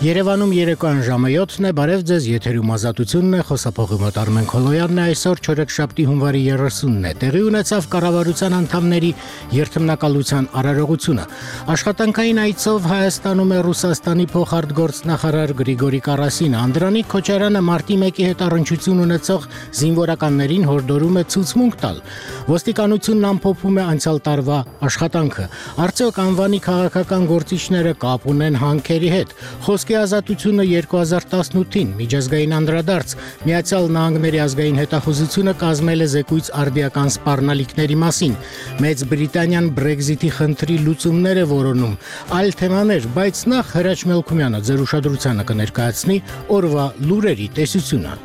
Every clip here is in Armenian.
Երևանում երեկոյան ժամը 7-ն է, բարև ձեզ, եթերում ազատությունն է, խոսափողի մոտ Արմեն Քոլոյանն է, այսօր չորեքշաբթի հունվարի 30-ն է, տեղի ունեցավ կառավարության անդամների երթմնակալության արարողությունը։ Աշխատանքային այցով Հայաստանում է Ռուսաստանի փոխարտգործնախարար Գրիգորի Կարասինը, Անդրանիկ Քոչարյանը մարտի 1-ի հետ առնչություն ունեցող զինվորականներին հորդորում է ցուցմունք տալ։ Ոստիկանությունն ամփոփում է անցյալ տարվա աշխատանքը։ Արդյոք անվանի քաղաքական գործիչները կապ ունեն հանքերի հետ։ Խոսքի ազատությունը 2018-ին միջազգային անդրադարձ Միացյալ Նահանգների ազգային հետախուզությունը կազմել է զեկույց արդիական սպառնալիքների մասին։ Մեծ Բրիտանիան Brexit-ի խնդրի լուծումներ է որոնում։ Այլ թեմաներ, բայց նախ Հրաչ Մելքումյանը ձեր ուշադրությանը կներկայացնի օրվա լուրերի տեսությունը։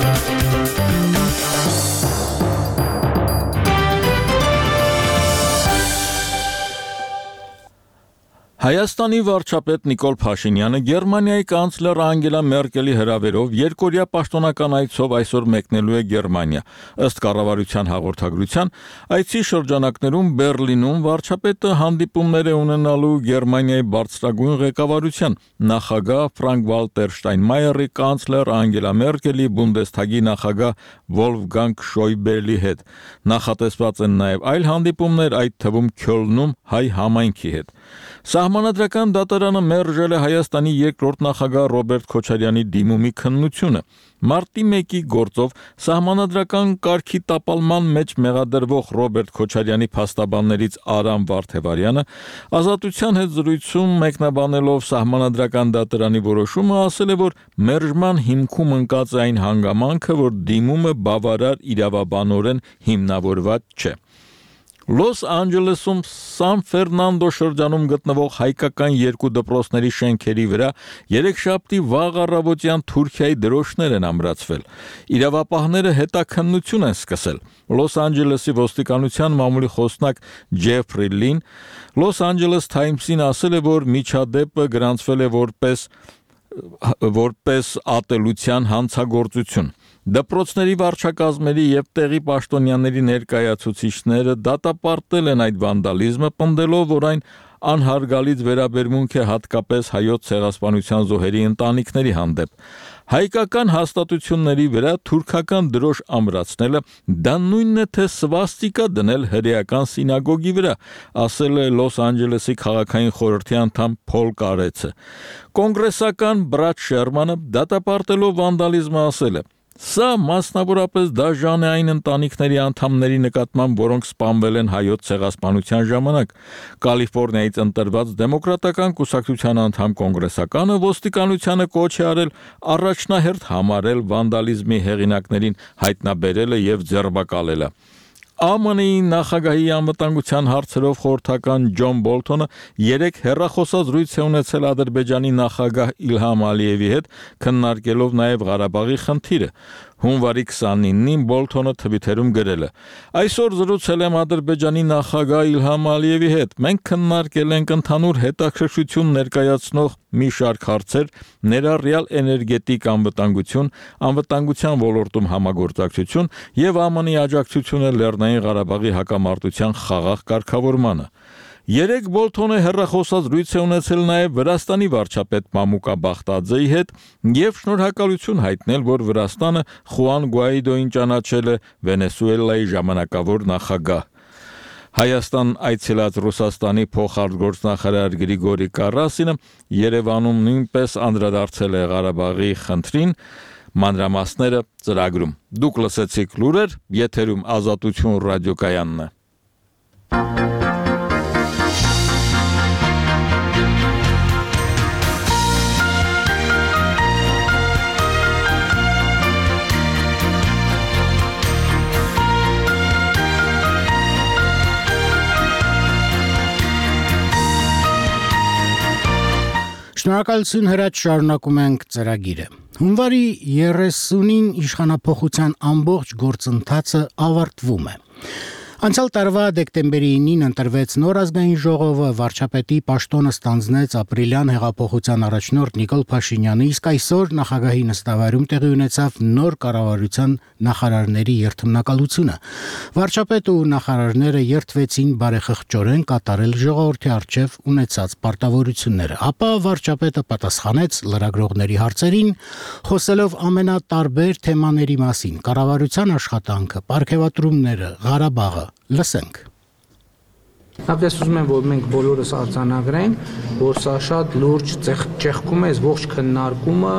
Հայաստանի վարչապետ Նիկոլ Փաշինյանը Գերմանիայի կանցլեր Անգելա Մերկելի հրավերով երկօրյա պաշտոնական այցով այսօր մեկնելու է Գերմանիա։ Ըստ կառավարության հաղորդագրության, այցի շրջանակներում Բերլինում վարչապետը հանդիպումներ է ունենալու Գերմանիայի բարձրագույն ղեկավարության նախագահ Ֆրանկ-Վալտեր Շտայնմայերի, կանցլեր Անգելա Մերկելի, Բունդեսթագի նախագահ Վոլֆգանգ Շոյբելի հետ։ Նախատեսված են նաև այլ հանդիպումներ, այդ թվում Քյոլնում հայ համայնքի հետ։ Սահմանադրական դատարանը մերժել է Հայաստանի երկրորդ նախագահ Ռոբերտ Քոչարյանի դիմումի քննությունը։ Մարտի 1-ի գործով սահմանադրական կարգի տապալման մեջ մեղադրվող Ռոբերտ Քոչարյանի փաստաբաններից Արամ Վարդևարյանը Ազատության հետ զրույցում մեկնաբանելով սահմանադրական դատարանի որոշումը ասել է, որ մերժման հիմքում ընկած է այն հանգամանքը, որ դիմումը բավարար իրավաբանորեն հիմնավորված չէ։ Լոս Անջելեսում Սան Ֆերնանդո շրջանում գտնվող հայկական երկու դպրոցների շենքերի վրա երեքշաբթի վաղ առավոտյան Թուրքիայի դրոշներ են ամրացվել։ Իրավապահները հետաքննություն են սկսել։ Լոս Անջելեսի ոստիկանության մամուլի խոսնակ Ջեֆրի Լին Լոս Անջելես Թայմսին ասել է, որ միջադեպը գրանցվել է որպես ատելության հանցագործություն։ Դպրոցների վարչակազմերի եւ տեղի պաշտոնյաների ներկայացուցիչները դատապարտել են այդ վանդալիզմը, պնդելով, որ այն անհարգալից վերաբերմունք է հատկապես հայոց ցեղասպանության զոհերի ընտանիքների հանդեպ։ Հայկական հաստատությունների վրա թուրքական դրոշ ամրացնելը դա նույնն է, թե սվաստիկա դնել հրեական սինագոգի վրա, ասել է Լոս Անջելեսի քաղաքային խորհրդի անդամ Փոլ Կարեցը։ Կոնգրեսական Բրադ Շերմանը դատապարտելով վանդալիզմը ասել է. Սա մասնավորապես դաժան է այն ընտանիքների անդամների նկատմամբ, որոնք սպանվել են հայոց ցեղասպանության ժամանակ։ Կալիֆոռնիայից ընտրված դեմոկրատական կուսակցության անդամ կոնգրեսականը ոստիկանությանը կոչ է արել առաջնահերթ համարել վանդալիզմի հեղինակներին հայտնաբերելը եւ ձերբակալելը։ ԱՄՆ-ի նախագահի անվտանգության հարցերով խորհրդական Ջոն Բոլթոնը երեկ հեռախոսազրույց է ունեցել Ադրբեջանի նախագահ Իլհամ Ալիևի հետ, քննարկելով նաև Ղարաբաղի խնդիրը։ Հունվարի 29-ին Բոլթոնը թվիթերում գրել է. Այսօր զրուցել եմ Ադրբեջանի նախագահ Իլհամ Ալիևի հետ։ Մենք քննարկել ենք ընդհանուր հետաքրքրություն ներկայացնող մի շարք հարցեր, ներառյալ էներգետիկ անվտանգություն, անվտանգության ոլորտում համագործակցություն եւ ԱՄՆ-ի աջակցությունը Լեռնային Ղարաբաղի հակամարտության խաղաղ կարգավորմանը։ Երեկ Բոլթոնը հեռախոսազրույց է ունեցել նաև Վրաստանի վարչապետ Մամուկա Բախտաձեի հետ եւ շնորհակալություն հայտնել, որ Վրաստանը Խուան Գուայդոին ճանաչել է Վենեսուելայի ժամանակավոր նախագահ։ Հայաստան այցելած Ռուսաստանի փոխարտգործնախարար Գրիգորի Կարասինը Երևանում նույնպես անդրադարձել է Ղարաբաղի խնդրին, մանրամասները ծրագրում։ Դուք լսեցիք լուրեր, եթերում Ազատություն ռադիոկայանն է։ Շնորհակալություն Հրաչ, շարունակում ենք ծրագիրը։ Հունվարի 30-ին իշխանափոխության ամբողջ գործընթացը ավարտվում է։ Անցյալ տարվա դեկտեմբերի 9-ին ընտրվեց նոր ազգային ժողովը, վարչապետի պաշտոնը ստանձնեց ապրիլյան հեղափոխության առաջնորդ Նիկոլ Փաշինյանը, իսկ այսօր նախագահի նստավայրում տեղի ունեցավ նոր կառավարության նախարարների երթմնակալությունը։ Վարչապետը ու նախարարները երթվեցին բարեխղճորեն կատարել ժողովրդի առջև ունեցած պարտավորությունները, ապա վարչապետը պատասխանեց լրագրողների հարցերին, խոսելով ամենատարբեր թեմաների մասին՝ կառավարության աշխատանքը, պարգևատրումները, Ղարաբաղը։ Լսենք։ Նախ ուզում եմ, որ մենք բոլորս արձանագրենք, որ սա շատ լուրջ ճեղքում է ողջ քննարկումը,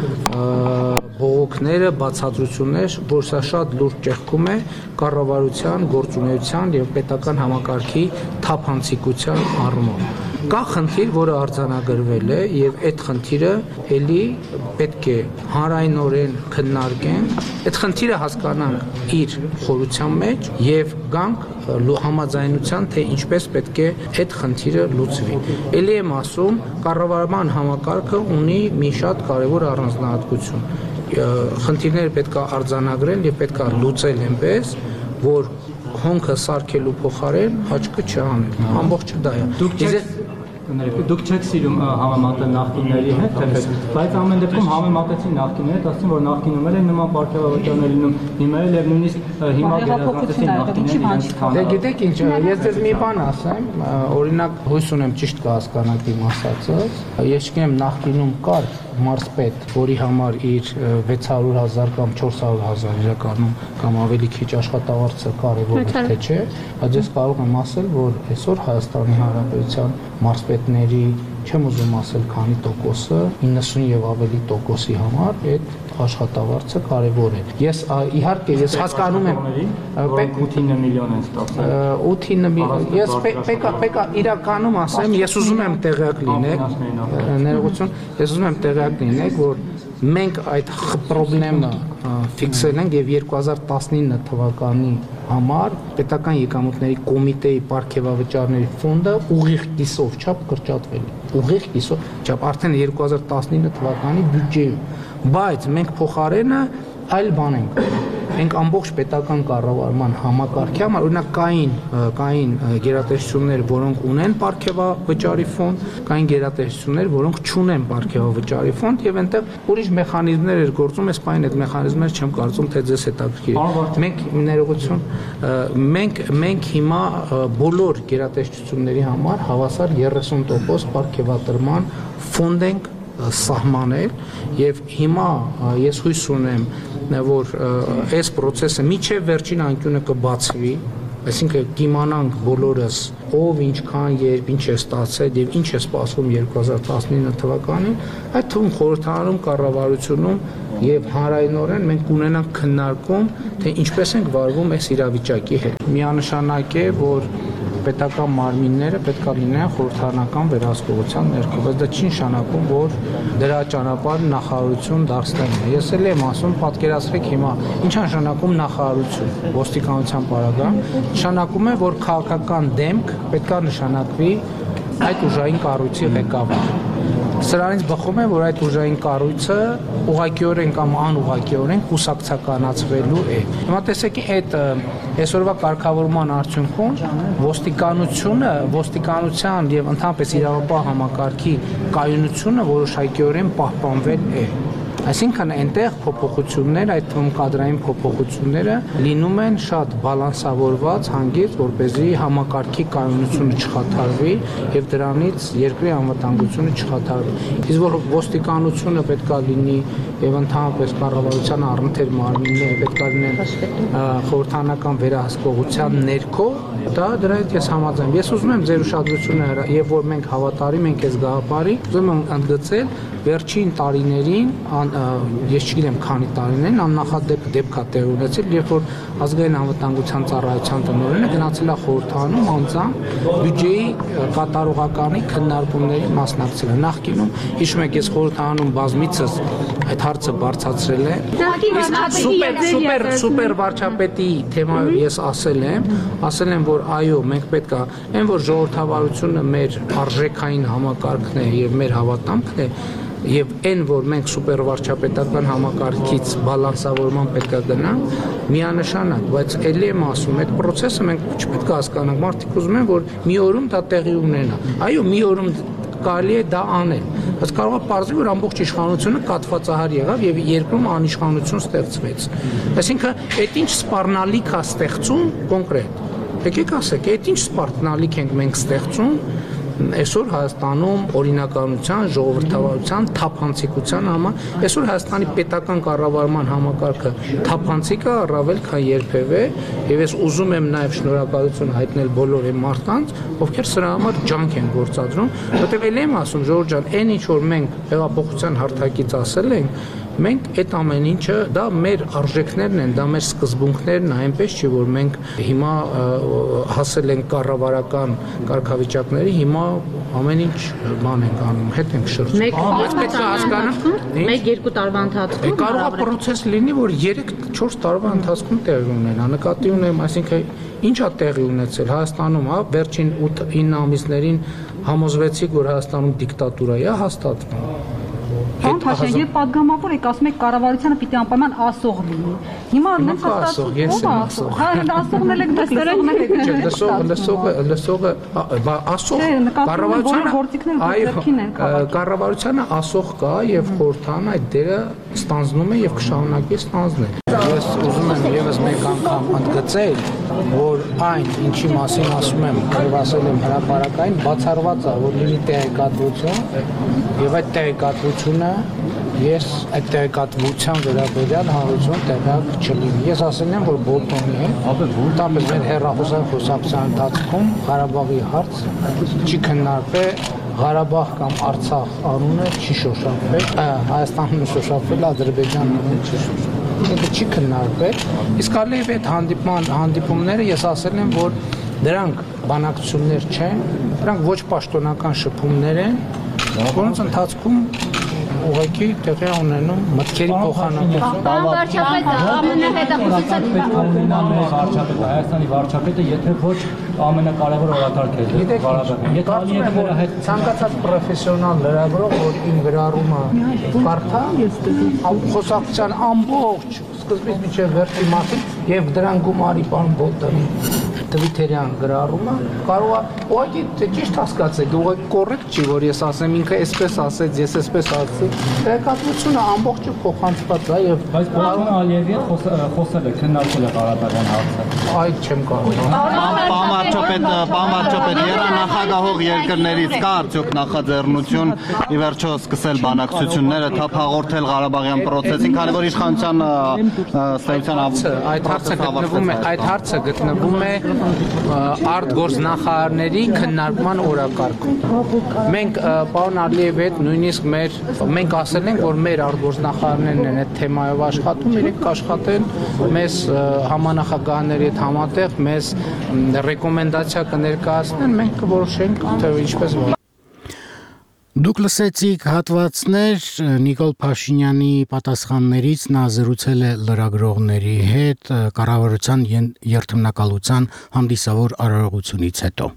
բողոքները, բացատրություններ, որ սա շատ լուրջ ճեղքում է կառավարության, գործունեության եւ պետական համակարգի թափանցիկության առումով։ Կա խնդիր, որը արձանագրվել է եւ այդ խնդիրը ելի պետք է հանրայնորեն քննարկենք, այդ խնդիրը հասկանանք իր խորության մեջ եւ գանք համաձայնության, թե ինչպես պետք է այդ խնդիրը լուծվի։ Ելի եմ ասում, կառավարման համակարգը ունի մի շատ կարևոր առանձնահատկություն։ Խնդիրները պետք է արձանագրել եւ պետք է լուծել այնպես, որ հոնքը սարքելու փոխարեն աչքը չանել։ Ամբողջը դա է։ Դուք չեք սիրում համեմատել նախկինների հետ, բայց ամեն դեպքում համեմատեցին նախկինները, ասում որ նախկինում էլ նման պարգևավճարներ լինում, հիմա էլ եւ նույնիսկ հիմա գերազանցեցին նախկինները։ Դե գիտեք ինչ, ես ձեզ մի բան ասեմ, օրինակ հույս ունեմ ճիշտ կհասկանաք իմ ասածը, ես չգիտեմ նախկինում կար մարզպետ, որի համար իր 600,000 կամ 400,000 իրականում կամ ավելի քիչ աշխատավարձը կարևոր է, թե չէ, բայց ես կարող եմ ասել, որ այսօր Հայաստանի Հանրապետության մարզպետների, չեմ ուզում ասել քանի տոկոսը, 90 եւ ավելի տոկոսի համար այդ աշխատավարձը կարևոր է։ Ես իհարկե ես հասկանում եմ 8-9 միլիոն են ստացել։ 8-9 միլիոն։ Ես պետք է իրականում ասեմ, ես ուզում եմ տեղյակ լինեք, ներողություն, ես ուզում եմ տեղյակ լինեք, որ մենք այդ խնդրը ֆիքսել ենք եւ 2019 թվականի համար պետական եկամուտների կոմիտեի պարգևավճարների ֆոնդը ուղիղ կիսով չափ կրճատվել է։ Ուղիղ կիսով չափ արդեն 2019 թվականի բյուջեում, բայց մենք փոխարենը այլ բան ենք։ Մենք ամբողջ պետական կառավարման համակարգի համար, օրինակ կային գերատեսչություններ, որոնք ունեն պարգևավճարի ֆոնդ, կային գերատեսչություններ, որոնք չունեն պարգևավճարի ֆոնդ եւ այնտեղ ուրիշ մեխանիզմներ էր գործում, այս պայն այդ մեխանիզմները չեմ կարծում, թե ձեզ հետաքրքիր է։ Մենք ներողություն, մենք հիմա բոլոր գերատեսչությունների համար հավասար 30% պարգևատրման ֆոնդ ենք սահմանել եւ հիմա ես հույս ունեմ, որ այս process-ը միջև վերջին անկյունը կբացվի, այսինքն կիմանանք բոլորս ով ինչքան երբ ինչ է ստացել եւ ինչ է սպասվում 2019 թվականին, այդ թվում խորհրդարանում կառավարությունում եւ հանրայնորեն մենք կունենանք քննարկում, թե ինչպես ենք վարվում այս իրավիճակի հետ։ Միանշանակ է, որ պետական մարմինները պետք է լինեն խորհրդարանական վերահսկողության ներքո, բայց դա չի նշանակում, որ դրա ճանապարհը նախարարություն դարձնելն է։ Ես էլ եմ ասում, պատկերացրեք հիմա, ինչ է նշանակում նախարարություն, ոստիկանության պարագան, նշանակում է, որ քաղաքական դեմք պետք է նշանակվի այդ ուժային կառույցի ղեկավար։ Սրանից բխում է, որ այդ ուժային կառույցը ուղղակիորեն կամ անուղղակիորեն կուսակցականացվելու է։ Հիմա տեսեք, այդ այսօրվա կարգավորման արդյունքում ոստիկանության եւ ընդհանրապես իրավապահ համակարգի կայունությունը որոշակիորեն պահպանվել է։ Այսինքն այնտեղ փոփոխություններ, այդ թվում կադրային փոփոխությունները լինում են շատ բալանսավորված, հանգիստ, որպեսզի համակարգի կայունությունը չխաթարվի եւ դրանից երկրի անվտանգությունը չխաթարվի։ Իսկ որ ոստիկանությունը պետք է լինի եւ ընդհանրապես կառավարության առընթեր մարմինները պետք է լինեն խորհրդարանական վերահսկողության ներքո, դա դրա հետ ես համաձայն եմ։ Ես ուզում եմ ձեր ուշադրությունը եւ որ մենք հավատարիմ ենք այս գաղափարի, ուզում եմ ընդգծել վերջին տարիներին, ես չգիտեմ քանի տարիներին, աննախադեպ դեպք է տեղի ունեցել, երբ որ ազգային անվտանգության ծառայության տնօրենը գնացել է խորհրդարանում անձամբ բյուջեի կատարողականի քննարկումների մասնակցել է։ Նախկինում հիշում եք, ես խորհրդարանում բազմիցս այդ հարցը բարձրացրել եմ։ Սուպեր վարչապետի թեմայով ես ասել եմ, որ այո, մենք պետք է, այն որ ժողովրդավարությունը մեր արժեքային համակարգն է եւ մեր հավատամքն է, եւ այն որ մենք սուպերվարչապետական համակարգից բալանսավորման պետք է գնանք, միանշանակ, բայց ելի եմ ասում, այդ process-ը մենք չպետք է հասկանանք, մարդիկ ուզում են որ մի օրում դա տեղի ունենա։ Այո, մի օրում կարելի է դա անել, բայց կարող է պարզվի, որ ամբողջ իշխանությունը կաթվածահար եղավ եւ երկրում անիշխանություն ստեղծվեց։ Այսինքն, այդ ինչ սպառնալիք է ստեղծում կոնկրետ։ Եկեք ասեք, այդ ինչ սպառնալիք ենք մենք ստեղծում այսօր Հայաստանում օրինականության, ժողովրդավարության, թափանցիկության համար, այսօր Հայաստանի պետական կառավարման համակարգը թափանցիկ է առավել քան երբևէ, եւ ես ուզում եմ նաեւ շնորհակալություն հայտնել բոլոր այն մարդկանց, ովքեր սրա համար ջանք են գործադրում, որտեղ ել եմ ասում, Ժորժ ջան, այն ինչ որ մենք հեղափոխության հարթակից ասել ենք, մենք այդ ամեն ինչը դա մեր արժեքներն են, դա մեր սկզբունքներն են, այնպես չի որ մենք հիմա հասել ենք կառավարական կարգավիճակների, հիմա ամեն ինչ բան ենք անում, հետ ենք շրջում։ Բայց պետք է հասկանանք, 1-2 տարվա ընթացքում կարող է process լինի, որ 3-4 տարվա ընթացքում տեղի ունենա։ Նկատի ունեմ, այսինքն ինչ է տեղի ունեցել Հայաստանում, հա, վերջին 8-9 ամիսներին համոզվեցիք, որ Հայաստանում դիկտատուրա է հաստատվում։ Պարոն Փաշյան, երբ падգամավոր եք ասում եք կառավարությունը պիտի անպայման ասող լինի։ Հիմա նենց ասող, ես եմ ասող։ Հա, ասողն էլ եք դες լսողը ասող կառավարությունը ասող կա եւ խորհրդան այդ դերը ստանձնում է եւ կշարունակի ստանձնել։ Ես ուզում եմ եւս մեկ անգամ ընդգծել, որ այն ինչի մասին ասում եմ, ասել եմ հրապարակային, բացառված է, որ լինի տեղեկատվություն եւ այդ տեղեկատվությունը ես այդ տեղեկատվության վերաբերյալ հանրություն տեղյակ չլինի։ Ես ասել եմ, որ Բոլտոնի հետ, որտապես մեր հեռախոսային խոսակցության ընթացքում Ղարաբաղի հարց չի քննարկվել, Ղարաբաղ կամ Արցախ անունը չի շոշափվել, Հայաստանում շոշափվել, Ադրբեջանում չի շոշափվել։ Դա չի քննարկվել։ Իսկ ալիև այդ հանդիպումները ես ասել եմ, որ դրանք բանակցություններ չեն, դրանք ոչ պաշտոնական շփումներ են, որոնց ընթացքում ուղղակի տեղի ունենում մտքերի փոխանակում։ Պարոն վարչապետը ԱՄՆ հետախուզության Հայաստանի վարչապետը, եթե ոչ ամենակարևոր օրակարգ է Ղարաբաղի։ Ցանկացած պրոֆեսիոնալ լրագրող, որ իմ գրառումը կարդա, խոսակցության ամբողջ սկզբից մինչև վերջի մասին եւ դրան գումարի պարոն Բոլտոնի Թվիթերյան գրառումը կարող է ուղղակի ճիշտ հասկացեք, ուղղակի կոռեկտ չի, որ ես ասեմ ինքը այսպես ասեց, ես այսպես ասեցի։ Տեղեկատվությունը ամբողջը փոխանցված է եւ բայց պարոն Ալիևի հետ խոսել է, քննարկել է Ղարաբաղյան հարցը։ Այդ չեմ կարող։ Պարոն վարչապետ, երանախագահող երկրներից կա արդյոք նախաձեռնություն ի վերջո սկսել բանակցությունները, թափ հաղորդել Ղարաբաղյան process-ին, քանի որ իշխանության ստեղծան այդ հարցը գտնվում է արտգործնախարարների քննարկման օրակարգում։ Մենք պարոն Ալիևի հետ նույնիսկ մենք ասել ենք, որ մեր արտգործնախարարներն են այդ թեմայով աշխատում, իրենք կաշխատեն մեզ համանախագահների հետ համատեղ, մեզ ռեկոմենդացիա կներկայացնեն, մենք կորոշենք, թե ինչպես։ Դուք լսեցիք հատվածներ Նիկոլ Փաշինյանի պատասխաններից, նա զրուցել է լրագրողների հետ կառավարության երթմնակալության հանդիսավոր արարողությունից հետո։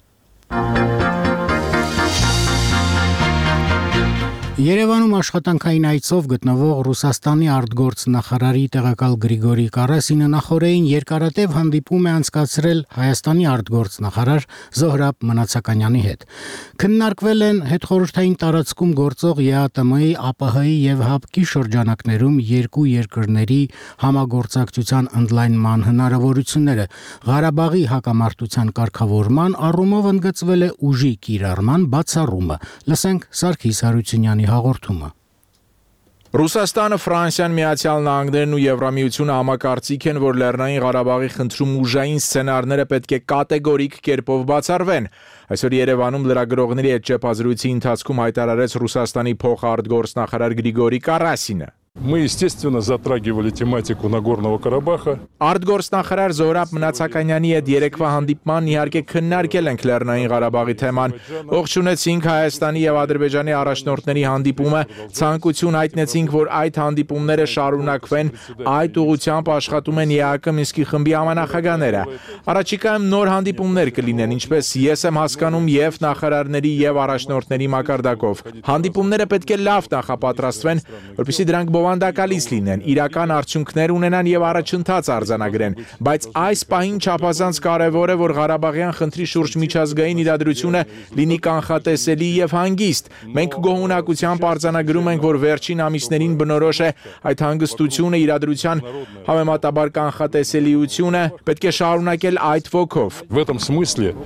Երևանում աշխատանքային այցով գտնվող Ռուսաստանի արտգործնախարարի տեղակալ Գրիգորի Կարասինը նախորդին երկարատև հանդիպում է անցկացրել Հայաստանի արտգործնախարար Զոհրաբ Մնացականյանի հետ։ Քննարկվել են հետխորհրդային տարածքում գործող ԵԱՏՄ-ի, ԱՊՀ-ի եւ ՀԱՊԿ-ի շրջանակներում երկու երկրների համագործակցության ընդլայնման հնարավորությունները։ Ղարաբաղի հակամարտության կարգավորման առումով ընդգծվել է ուժի կիրառման բացառումը։ Լսենք Սարգիս Հարությունյանի հաղորդումը։ Ռուսաստանը, Ֆրանսիան, Միացյալ Նահանգներն ու Եվրամիությունը համակարծիք են, որ Լեռնային Ղարաբաղի խնդրում ուժային սցենարները պետք է կատեգորիկ կերպով բացառվեն։ Այսօր Երևանում լրագրողների հետ ճեպազրույցի ընթացքում հայտարարեց Ռուսաստանի փոխարտգործնախարար Գրիգորի Կարասինը։ Мы, естественно, затрагивали тематику Нагорного Карабаха. Արտգործնախարար Զորաբ Մնացականյանի հետ երեկվա հանդիպման իհարկե քննարկել ենք Լեռնային Ղարաբաղի թեման։ Ողջունեցինք Հայաստանի եւ Ադրբեջանի առաջնորդների հանդիպումը, ցանկություն հայտնեցինք, որ այդ հանդիպումները շարունակվեն, այդ ուղղությամբ աշխատում են ԵԱԿ Մինսկի խմբի համանախագահները։ Առաջիկայում նոր հանդիպումներ կլինեն, ինչպես ես եմ հասկանում, եւ նախարարների եւ առաջնորդների մակարդակով։ Հանդիպումները պետք է լավ նախապատրաստվեն, որպեսզի դրանք բովանդակալից լինեն, իրական արդյունքներ ունենան եւ առաջընթաց արձանագրեն, բայց այս պահին չափազանց կարեւոր է, որ Ղարաբաղյան խնդրի շուրջ միջազգային իրադրությունը լինի կանխատեսելի եւ հանգիստ։ Մենք գոհունակությամբ արձանագրում ենք, որ վերջին ամիսներին բնորոշ է այդ հանգստությունը, իրադրության համեմատաբար կանխատեսելիությունը, պետք է շարունակել այդ ոգով։ В этом смысле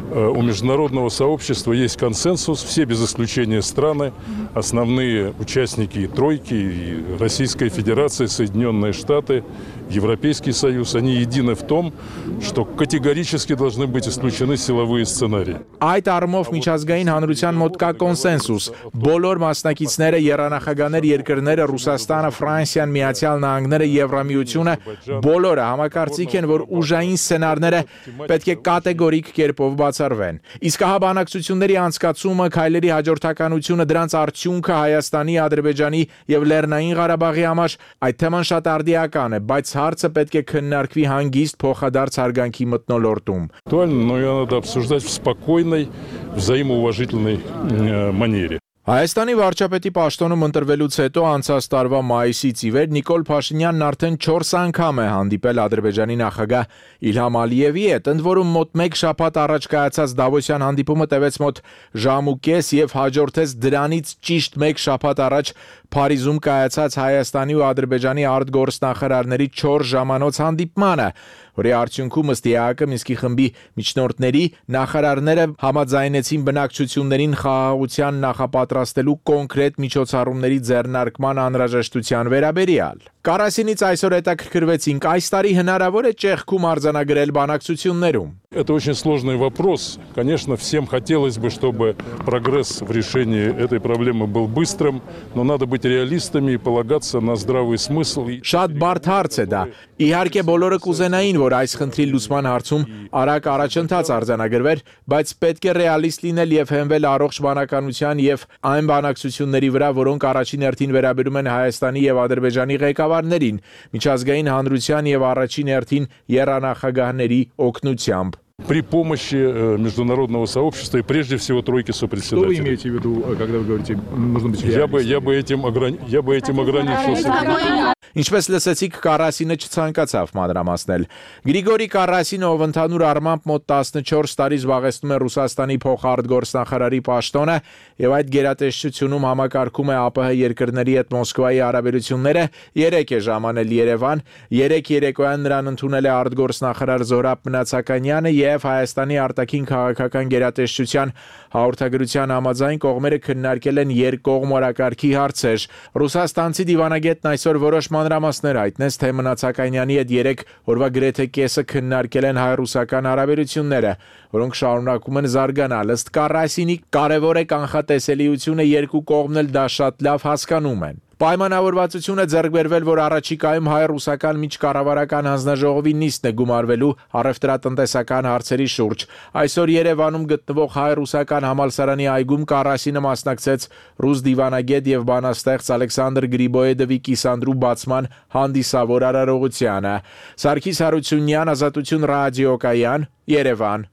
у международного сообщества есть консенсус, все без исключения страны, основные участники тройки, и Российская Федерация, Соединенные Штаты, Европейский Союз, они едины в том, что категорически должны быть исключены силовые сценарии. Այդ առումով միջազգային հանրության մոտ կա կոնսենսուս։ Բոլոր մասնակիցները, եռանախագահներ երկրները, Ռուսաստանը, Ֆրանսիան, Միացյալ Նահանգները, Եվրամիությունը, բոլորը համակարծիք են, որ ուժային սցենարները պետք է կատեգորիկ կերպով բացառվեն։ Իսկ հա բանակցությունների անցկացումը, քայլերի հաջորդականությունը, դրանց արդյունքը Հայաստանի, Ադրբեջանի եւ Լեռնային Ղարաբաղի համար այդ թեման շատ արդիական է, բայց հարցը պետք է քննարկվի հանգիստ փոխադարձ հարգանքի մթնոլորտում։ Актуально, но ее надо обсуждать в спокойной, взаимоуважительной манере. Հայաստանի վարչապետի պաշտոնում ընտրվելուց հետո անցած տարվա մայիսից ի վեր Նիկոլ Փաշինյանն արդեն 4 անգամ է հանդիպել Ադրբեջանի նախագահ Իլհամ Ալիևի հետ, ընդ որում մոտ 1 շաբաթ առաջ կայացած Դավոսյան հանդիպումը տևեց մոտ ժամ ու կես եւ հաջորդեց դրանից ճիշտ 1 շաբաթ առաջ Փարիզում կայացած Հայաստանի ու Ադրբեջանի արտգործնախարարների 4 ժամանոց հանդիպմանը, որի արդյունքում ըստ ԵԱԿ Մինսկի խմբի միջնորդների նախարարները համաձայնեցին բնակչություններին խաղաղության նախապատրաստելու կոնկրետ միջոցառումների ձեռնարկման անհրաժեշտության վերաբերյալ։ Կարասինից այսօր հետաքրքրվեցինք, այս տարի հնարավոր է ճեղքում արձանագրել բանակցություններում։ Это очень сложный вопрос. Конечно, всем хотелось бы, чтобы прогресс в решении этой проблемы был быстрым, но надо быть реалистами и полагаться на здравый смысл. Շատ բարդ հարց է դա։ Իհարկե բոլորը կուզենային, որ այս խնդրի լուծման հարցում արագ առաջընթաց արձանագրվեր, բայց պետք է ռեալիստ լինել եւ հենվել առողջ բանականության եւ այն բանակցությունների վրա, որոնք առաջին հերթին վերաբերում են Հայաստանի եւ Ադրբեջանի ղեկավարներին, միջազգային հանրության եւ առաջին հերթին եռանախագահների օգնությամբ։ При помощи международного сообщества и прежде всего тройки сопредседателей. Что вы имеете в виду, когда вы говорите, нужно быть реалистом? Я бы этим ограничился. Ինչպես լսեցիք, Կարասինը չցանկացավ մանրամասնել։ Գրիգորի Կարասինը, ով ընդհանուր առմամբ մոտ 14 տարի զբաղեցնում է Ռուսաստանի փոխարտգործնախարարի պաշտոնը եւ այդ գերատեսչությունում համակարգում է ԱՊՀ երկրների հետ Մոսկվայի հարաբերությունները, 3 է ժամանել Երևան, 3 երեկոյան նրան ընդունել է արտգործնախարար Զորաբ Մնացականյանը եւ Հայաստանի արտաքին քաղաքական գերատեսչության հաղորդագրության համաձայն կողմերը քննարկել են երկկողմ օրակարգի հարցեր։ Ռուսաստանցի դիվանագետն այսօր որոշ մանրամասներ հայտնեց, թե Մնացականյանի հետ 3 օրվա գրեթե կեսը քննարկել են հայ-ռուսական հարաբերությունները, որոնք շարունակում են զարգանալ։ Ըստ Կարասինի կարևոր է կանխատեսելիությունը, երկու կողմն էլ դա շատ լավ հասկանում են։ Պայմանավորվածությունը ձեռք բերվել, որ առաջիկայում հայ-ռուսական միջկառավարական հանձնաժողովի նիստն է գումարվելու առևտրատնտեսական հարցերի շուրջ։ Այսօր Երևանում գտնվող հայ-ռուսական համալսարանի այգում Կարասինը մասնակցեց ռուս դիվանագետ եւ բանաստեղծ Ալեքսանդր Գրիբոեդովի կիսանդրու բացման հանդիսավոր արարողությանը։ Սարգիս Հարությունյան, Ազատություն ռադիոկայան, Երևան։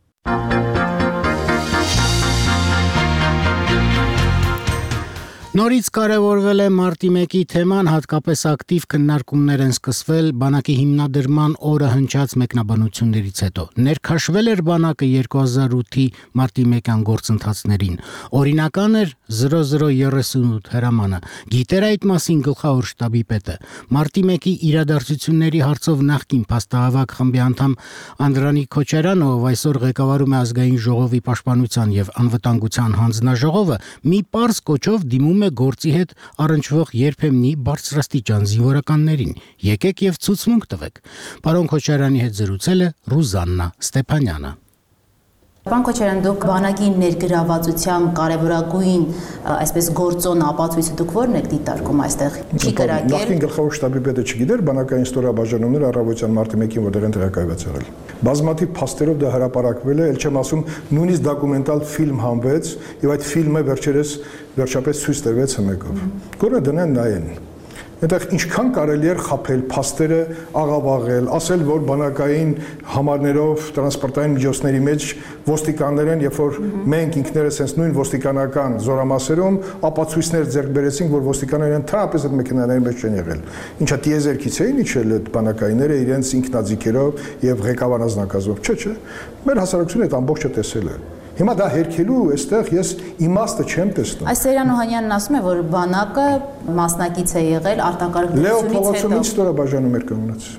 Նորից կարևորվել է մարտի 1-ի թեման, հատկապես ակտիվ քննարկումներ են սկսվել բանակի հիմնադրման օրը հնչած մեկնաբանություններից հետո։ Ներքաշվել էր բանակը 2008-ի մարտի 1-յան գործընթացներին։ Օրինական էր 0038 հրամանը։ Գիտեր այդ մասին գլխավոր շտաբի պետը։ Մարտի 1-ի իրադարձությունների հարցով նախկին փաստահավաք խմբի անդամ Անդրանիկ Քոչարյանը, ով այսօր ղեկավարում է ազգային ժողովի պաշտպանության եւ անվտանգության հանձնաժողովը, մի պարզ կոչով դիմում է գործի հետ առնչվող երբեմնի բարձրաստիճան զինվորականներին։ Եկեք եւ ցուցմունք տվեք։ Պարոն Քոչարյանի հետ զրուցել է Ռուզաննա Ստեփանյանը։ Պարոն Քոչարյան, դուք բանակի ներգրավվածության կարևորագույն այսպես գործոն ապացույցը դուք ո՞րն եք դիտարկում այստեղ։ Չի կրակել։ Նախկին գլխավոր շտաբի պետը չգիտեր բանակային ստորաբաժանումները առավոտյան մարտի 1-ին որտեղ են տեղակայված եղել։ Բազմաթիվ փաստերով դա հրապարակվել է, ել չեմ ասում, նույնիսկ դոկումենտալ ֆիլմ հանվեց, եւ այդ ֆիլմը վերջապես ցույց տրվեց հմեկով։ Գոնե դնեն նայեն։ Այդտեղ ինչքան կարելի էր խափել փաստերը, աղավաղել, ասել, որ բանակային համարներով տրանսպորտային միջոցների մեջ ոստիկաններ են, երբ որ մենք ինքներս հենց նույն ոստիկանական զորամասերում ապացույցներ ձեռք բերեցինք, որ ոստիկաններն ընդհանրապես այդ մեքենաների մեջ չեն եղել։ Ինչա տիեզերքից էին իջել այդ բանակայինները իրենց ինքնաձիգերով եւ ղեկավար անձնակազմով։ Չէ։ Մեր հասարակությունը այդ ամբողջը տեսել է։ Հիմա դա հերքելու այստեղ ես իմաստը չեմ տեսնում։ Այս Սերյան Օհանյանն ասում է, որ բանակը մասնակից է եղել արտակարգ դրությունից հետո։ Լեո ստորաբաժանում էր կանգնած։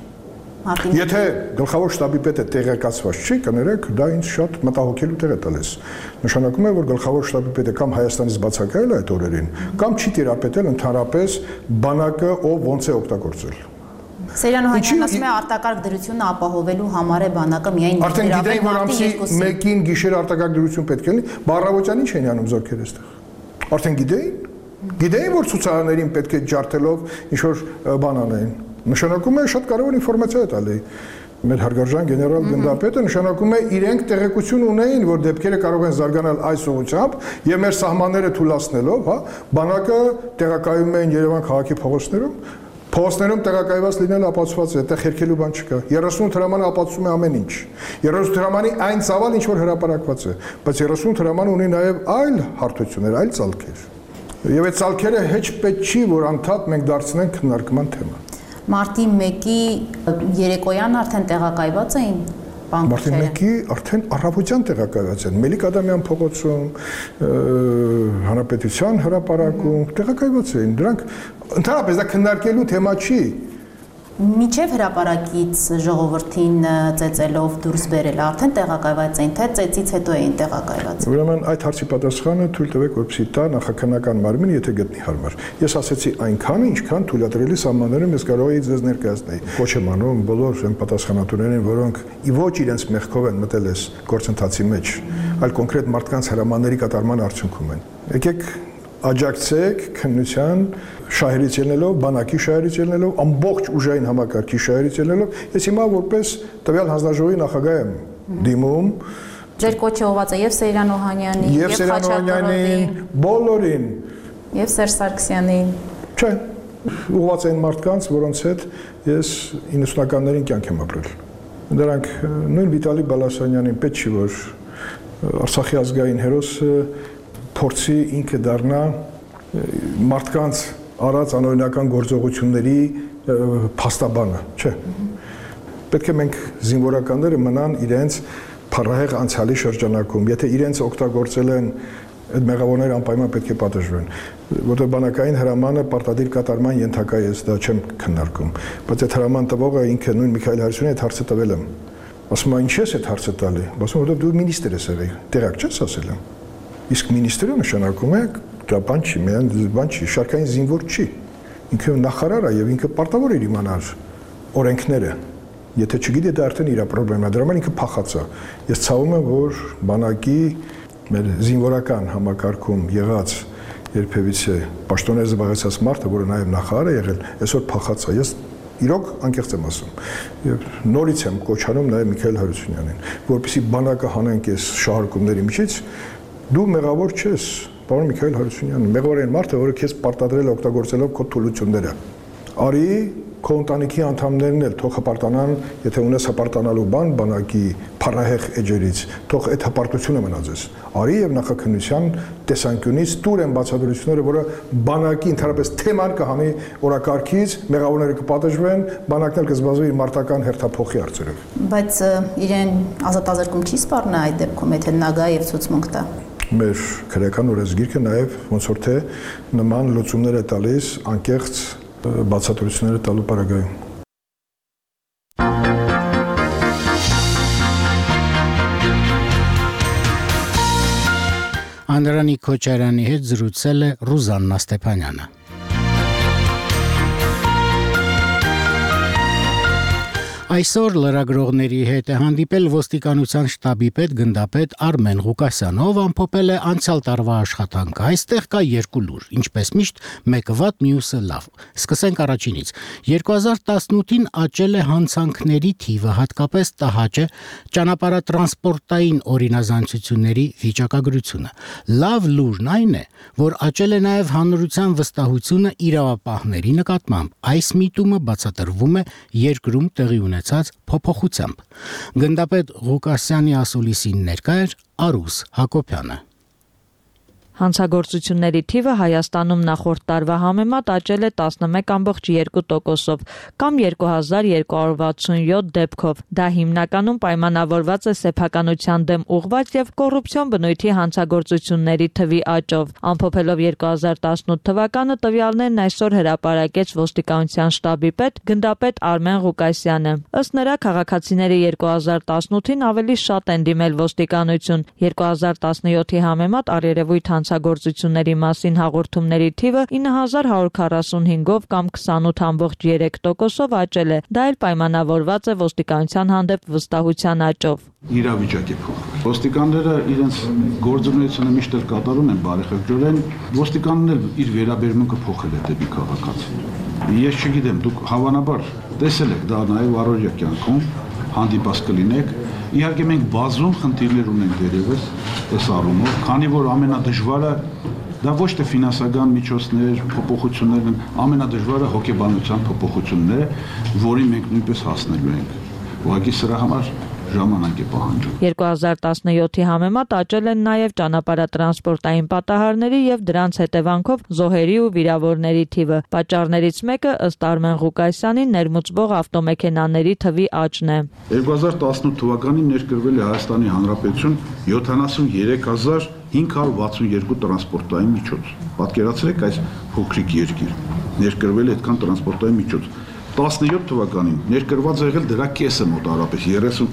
Եթե գլխավոր շտաբի պետը տեղեկացված չի, կներեք, դա ինձ շատ մտահոգելու տեղ է տալիս։ Նշանակում է, որ գլխավոր շտաբի պետը կամ Հայաստանից բացակայել է այդ օրերին, կամ չի տիրապետել ընդհանրապես բանակը ով ոնց է օգտագործել։ Սերյան Օհանյանն ասում է արտակարգ դրությունը ապահովելու համար է բանակը միայն արդեն գիտեին, որ ամսի 1-ին գիշեր արտակարգ դրություն պետք է լինի, բառավոճանի չէին անում զորքերը այստեղ։ Արդեն գիտեին, որ ցուցարարներին պետք է ջարդելով ինչ-որ բան անեն։ Նշանակում է շատ կարևոր ինֆորմացիա է տալի։ Մեր հարգարժան գեներալ գնդապետը նշանակում է իրենք տեղեկություն ունեին, որ դեպքերը կարող են զարգանալ այս ուղղությամբ եւ մեր սահմանները թույլատնելով, հա, բանակը տեղակայում են Երևան քաղաքի փողոցներում։ Փողոցներում տեղակայված լինել ապացուցված է, այդտեղ հերքելու բան չկա։ 38 հրամանը ապացուցում է ամեն ինչ։ 38 հրամանի այն ծավալ ինչ որ հրապարակված է, բայց 38 հրամանը ունի նաև այլ հարթություններ, այլ ցալքեր։ Եվ այդ ցալքերը հեչ պետք չի, որ անդադ մենք դարձնենք քննարկման թեմա։ Մարտի 1-ի երեկոյան արդեն տեղակայված էին Մարտի 1-ի արդեն առավոտյան տեղակայված են։ Մելիք Ադամյան փողոցում, Հանրապետության հրապարակում տեղակայված էին։ Դրանք ընդհանրապես դա քննարկելու թեմա չի։ Միջև հրապարակից ժողովրդին ծեծելով դուրս բերել, արդեն տեղակայված էին, թե ծեծից հետո էին տեղակայված։ Ուրեմն այդ հարցի պատասխանը թույլ տվեք, որպեսզի տա նախաքննական մարմինը, եթե գտնի հարմար։ Ես ասացի այնքան, ինչքան թույլատրելի սահմաններում ես կարող էի ձեզ ներկայացնել։ Ոչ եմ անում բոլոր այն պատասխանատուներին, որոնք ոչ իրենց մեղքով են մտել այս գործընթացի մեջ, այլ կոնկրետ մարդկանց հրամանների կատարման արդյունքում են։ Եկեք աջակցեք քննության շահերից ելնելով, բանակի շահերից ելնելով, ամբողջ ուժային համակարգի շահերից ելնելով, ես հիմա որպես տվյալ հանձնաժողովի նախագահ եմ դիմում։ Ձեր կոչը ուղղված է եւ Սերյան Օհանյանին, եւ Խաչատրովին, բոլորին, եւ Սերժ Սարգսյանին։ Չէ, ուղղված են մարդկանց, որոնց հետ ես 90-ականներին կյանք եմ ապրել։ Դրանք նույն Վիտալի Բալասանյանին պետք չի, որ Արցախի ազգային հերոսը փորձի ինքը դառնա մարդկանց արած անօրինական գործողությունների փաստաբանը, չէ։ Պետք է մենք զինվորականները մնան իրենց փառահեղ անցյալի շրջանակում, եթե իրենց օգտագործել են այդ մեղավորները անպայման պետք է պատժվեն, որտեղ բանակային հրամանը պարտադիր կատարման ենթակա է, դա չեմ քննարկում, բայց այդ հրաման տվողը ինքը նույն Միքայել Հարությունյանը այդ հարցը տվել եմ։ Ասում է, ինչ ես այդ հարցը տալի, ասում որտեղ դու մինիստր ես եղել, տեղակ չես ասել եմ։ Իսկ մինիստրը նշանակում է դա բան չի, միայն բան չի, շարքային զինվոր չի։ Ինքը նախարար է եւ ինքը պարտավոր է իմանալ օրենքները։ Եթե չգիտի, դա արդեն իր խնդիրն է, դրա համար ինքը փախած է։ Ես ցավում եմ, որ բանակի մեր զինվորական համակարգում եղած երբևիցե պաշտոններ զբաղեցած մարդը, որը նաեւ նախարար է եղել, այսօր փախած է։ Ես իրոք անկեղծ եմ ասում։ Եվ նորից եմ կոչանում նաեւ Միքայել Հարությունյանին, որպեսզի բանակը հանենք այս շահարկումների միջից։ Դու մեղավոր չես, պարոն Միքայել Հարությունյան, մեղավոր են մարդը, որը քեզ պարտադրել է օգտագործելով քո թուլությունները։ Արի քո ընտանիքի անդամներն էլ թող հպարտանան, եթե ունես հպարտանալու բան բանակի փառահեղ էջերից, թող այդ հպարտությունը մնա ձեզ։ Արի եւ նախաքննության տեսանկյունից տուր են բացատրությունները, որը բանակի ընդհանրապես թեման կհանի օրակարգից, մեղավորները կպատժվեն, բանակն էլ կզբաղվի իր մարտական հերթափոխի հարցերով։ Բայց իրեն ազատազրկում չի սպառնա այդ դեպքում, եթե նա գա եւ ցուցմունք տա։ Մեր քրեական օրենսգիրքը նաև ոնց որ թե նման լուծումներ է տալիս անկեղծ բացատրությունները տալու պարագայում։ Անդրանիկ Քոչարյանի հետ զրուցել է Ռուզաննա Ստեփանյանը։ Այսօր լրագրողների հետ է հանդիպել ոստիկանության շտաբի պետ գնդապետ Արմեն Ղուկասյանը, ով ամփոփել է անցյալ տարվա աշխատանքը։ Այստեղ կա երկու լուր, ինչպես միշտ, մեկը վատ, մյուսը լավ։ Սկսենք առաջինից։ 2018-ին աճել է հանցանքների թիվը, հատկապես տհաճ է ճանապարհատրանսպորտային օրինազանցությունների վիճակագրությունը։ Լավ լուրն այն է, որ աճել է նաև հանրության վստահությունը իրավապահների նկատմամբ։ Այս միտումը բացատրվում է երկրում տեղի ունեցած փոփոխությամբ։ Գնդապետ Ղուկասյանի ասուլիսին ներկա էր Արուս Հակոբյանը։ Հանցագործությունների թիվը Հայաստանում նախորդ տարվա համեմատ աճել է 11.2%-ով կամ 2267 դեպքով։ Դա հիմնականում պայմանավորված է սեփականության դեմ ուղղված եւ կոռուպցիոն բնույթի հանցագործությունների թվի աճով։ Ամփոփելով 2018 թվականը տվյալներն այսօր հրապարակեց ոստիկանության շտաբի պետ գնդապետ Արմեն Ղուկասյանը։ Ըստ նրա, քաղաքացիները 2018-ին ավելի շատ են դիմել ոստիկանություն։ 2017-ի համեմատ առերևույթ հանցագործությունների մասին հաղորդումների թիվը 9145-ով կամ 28.3%-ով աճել է։ Դա էլ պայմանավորված է ոստիկանության հանդեպ վստահության աճով։ Իրավիճակ է փոխվել։ Ոստիկանները իրենց գործունեությունը միշտ էլ կատարում են բարեխղճորեն, ոստիկանն էլ իր վերաբերմունքը փոխել է դեպի քաղաքացին։ Ես չգիտեմ, դուք հավանաբար տեսել եք դա նաև առօրյա կյանքում, հանդիպած կլինեք։ Իհարկե մենք բազում խնդիրներ ունենք դերևս այս առումով, քանի որ ամենադժվարը դա ոչ թե ֆինանսական միջոցներ, փոփոխություններն են, ամենադժվարը հոգեբանության փոփոխությունն է, որին մենք նույնպես հասնելու ենք։ Ուղղակի սրա համար ժամանակ է պահանջում։ 2017-ի համեմատ աճել են նաև ճանապարհատրանսպորտային պատահարների եւ դրանց հետևանքով զոհերի ու վիրավորների թիվը։ Պատճառներից մեկը ըստ Արմեն Ղուկասյանի ներմուծվող ավտոմեքենաների թվի աճն է։ 2018 թվականին ներկրվել է Հայաստանի Հանրապետություն 73562 տրանսպորտային միջոց։ Պատկերացրեք այս փոքրիկ երկիր ներկրվել է այդքան տրանսպորտային միջոց։ 17 թվականին ներկրված եղել դրա կեսը մոտարապես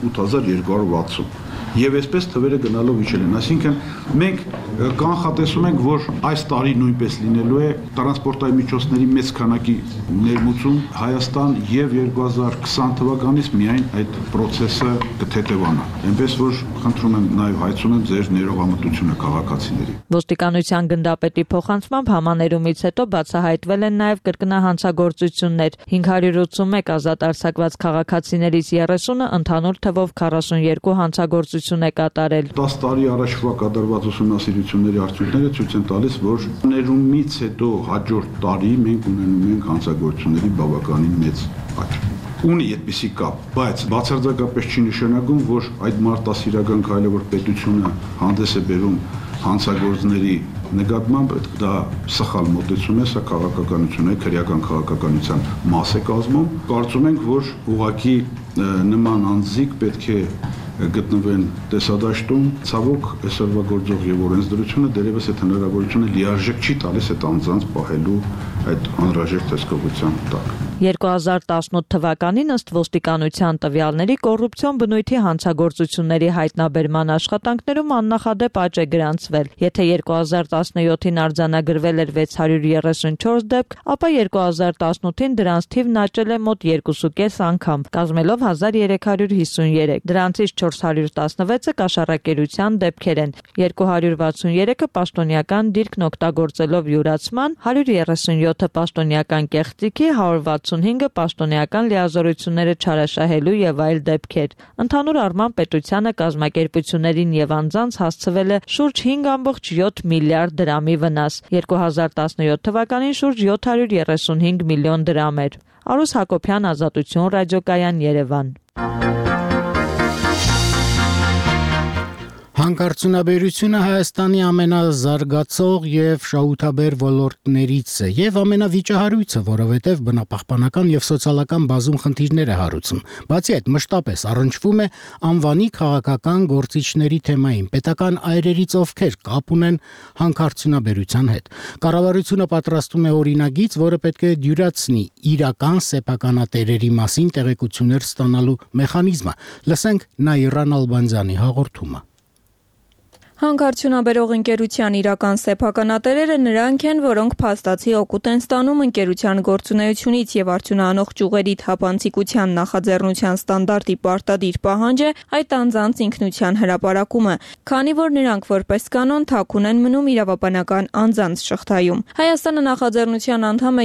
38260 եւ այսպես թվերը գնալով իջել են, այսինքն մենք կանխատեսում ենք, որ այս տարի նույնպես լինելու է տրանսպորտային միջոցների մեծ քանակի ներմուծում Հայաստան եւ 2020 թվականից միայն այդ process-ը կթեթևանա։ Այնպես որ խնդրում եմ նաեւ հայցում եմ ձեր ներողամտությունը քաղաքացիների։ Ոստիկանության գնդապետի փոխանցմամբ համաներումից հետո բացահայտվել են նաեւ կրկնահանցագործություններ։ 581 ազատ արձակված քաղաքացիներից 30-ը ընդհանուր թվով 42 հանցագործություն է կատարել։ 10 տարի առաջվա կատարված ուսումնասիրությունների արդյունքները ցույց են տալիս, որ ներումից հետո հաջորդ տարի մենք ունենում ենք հանցագործությունների բավականին մեծ աճ։ Ունի այդպիսի կապ, բայց բացարձակապես չի նշանակում, որ այդ մարդասիրական քայլը, որ պետությունը հանդես է բերում հանցագործների նկատմամբ, դա սխալ մոտեցում է, սա քաղաքականություն է, քրեական քաղաքականության մաս է կազմում։ Կարծում ենք, որ ուղղակի նման անձիկ պետք է գտնվեն տեսադաշտում, ցավոք այսօրվա գործող եւ օրենսդրությունը դերևս այդ հնարավորությունը լիարժեք չի տալիս այդ անձանց պահելու այդ անհրաժեշտ հսկողության տակ։ 2018 թվականին ըստ ոստիկանության տվյալների կոռուպցիոն բնույթի հանցագործությունների հայտնաբերման աշխատանքներում աննախադեպ աճ է գրանցվել։ Եթե 2017-ին արձանագրվել էր 634 դեպք, ապա 2018-ին դրանց թիվն աճել է մոտ 2.5 անգամ, կազմելով 1353։ Դրանցից 416-ը կաշառակերության դեպքեր են, 263-ը պաշտոնյական դիրքն օգտագործելով յուրացման, 137-ը պաշտոնյական կեղծիքի, 165-ը պաշտոնյական լիազորությունները չարաշահելու եւ այլ դեպքեր։ Ընդհանուր առմամբ պետությանը կազմակերպություններին եւ անձանց հասցվել է շուրջ 5.7 միլիարդ դրամի վնաս։ 2017 թվականին շուրջ 735 միլիոն դրամ էր։ Արուս Հակոբյան, Ազատություն ռադիոկայան, Երևան։ Հանքարդյունաբերությունը Հայաստանի ամենազարգացող եւ շահութաբեր ոլորտներից է եւ ամենավիճահարույցը, որովհետեւ բնապահպանական եւ սոցիալական բազում խնդիրներ է հարուցում։ Բացի այդ, մշտապես առնչվում է անվանի քաղաքական գործիչների թեմային, պետական այրերից ովքեր կապ ունեն հանքարդյունաբերության հետ։ Կառավարությունը պատրաստում է օրինագիծ, որը պետք է դյուրացնի իրական սեփականատերերի մասին տեղեկություններ ստանալու մեխանիզմը։ Լսենք Նաիրան Ալբանձյանի հաղորդումը։ Հանքարդյունաբերող ընկերության իրական սեփականատերերը նրանք են, որոնք փաստացի օգուտ են ստանում ընկերության գործունեությունից եւ արդյունանող ճյուղերի թափանցիկության նախաձեռնության ստանդարտի պարտադիր պահանջ է այդ անձանց ինքնության հրապարակումը, քանի որ նրանք որպես կանոն թաքուն են մնում իրավաբանական անձանց շղթայում։ Հայաստանը նախաձեռնության անդամ է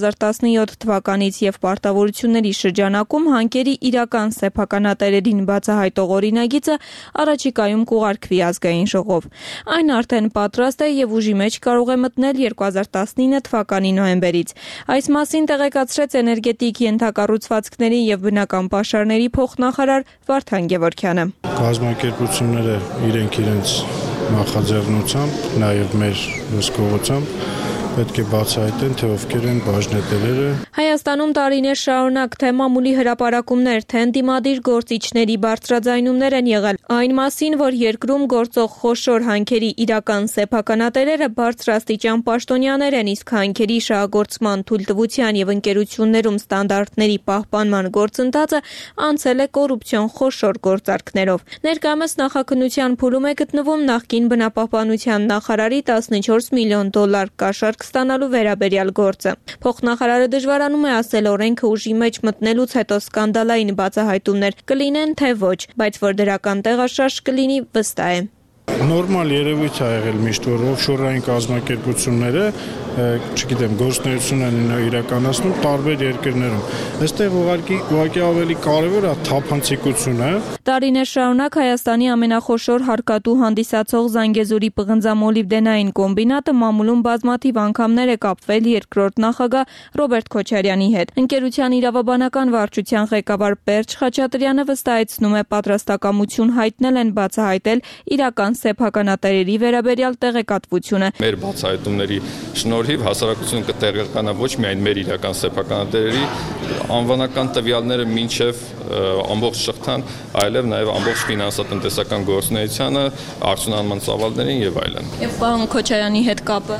2017 թվականից եւ պարտավորությունների շրջանակում հանքերի իրական սեփականատերերին բացահայտող օրինագիծը առաջիկայում կուղարկվի ազգային ժողով։ Այն արդեն պատրաստ է եւ ուժի մեջ կարող է մտնել 2019 թվականի նոյեմբերից։ Այս մասին տեղեկացրեց էներգետիկ ենթակառուցվածքների եւ բնական պաշարների փոխնախարար Վարդան Գևորգյանը։ Կազմակերպությունները իրենց նախաձեռնությամբ, նաեւ մեր հսկողությամբ պետք է բացահայտեն, թե ովքեր են բաժնետերերը։ Հայաստանում տարիներ շարունակ թե մամուլի հրապարակումներ, թե ընդդիմադիր գործիչների բարձրաձայնումներ են եղել այն մասին, որ երկրում գործող խոշոր հանքերի իրական սեփականատերերը բարձրաստիճան պաշտոնյաներ են, իսկ հանքերի շահագործման թույլտվության եւ ընկերություններում ստանդարտների պահպանման գործընթացը անցել է կոռուպցիոն խոշոր գործարքներով։ Ներկայումս նախաքննության փուլում է գտնվում նախկին բնապահպանության նախարարի $14 միլիոն կաշառք ստանալու վերաբերյալ գործը։ Փոխնախարարը դժվարանում է ասել օրենքը ուժի մեջ մտնելուց հետո սկանդալային բացահայտումներ կլինեն, թե ոչ, բայց որ դրական տեղաշարժ կլինի, վստահ է։ Նորմալ երևույթ է եղել միշտ, որ օֆշորային կազմակերպությունները, չգիտեմ, գործունեություն են իրականացնում տարբեր երկրներում։ Այստեղ ուղղակի ավելի կարևոր է թափանցիկությունը։ Տարիներ շարունակ Հայաստանի ամենախոշոր հարկատու հանդիսացող Զանգեզուրի պղնձամոլիբդենային կոմբինատը մամուլում բազմաթիվ անգամներ է կապվել երկրորդ նախագահ Ռոբերտ Քոչարյանի հետ։ Ընկերության իրավաբանական վարչության ղեկավար Պերճ Խաչատրյանը վստահեցնում է պատրաստակամություն հայտնել են բացահայտել իրական սեփականատերերի վերաբերյալ տեղեկատվությունը։ Մեր բացահայտումների շնորհիվ հասարակությունը կտեղեկանա ոչ միայն մեր իրական սեփականատերերի անվանական տվյալները մինչև ամբողջ շղթան, այլև նաև ամբողջ ֆինանսատնտեսական գործունեությանը, արդյունահանման ծավալներին եւ այլն։ Եվ պարոն Քոչարյանի հետ կապը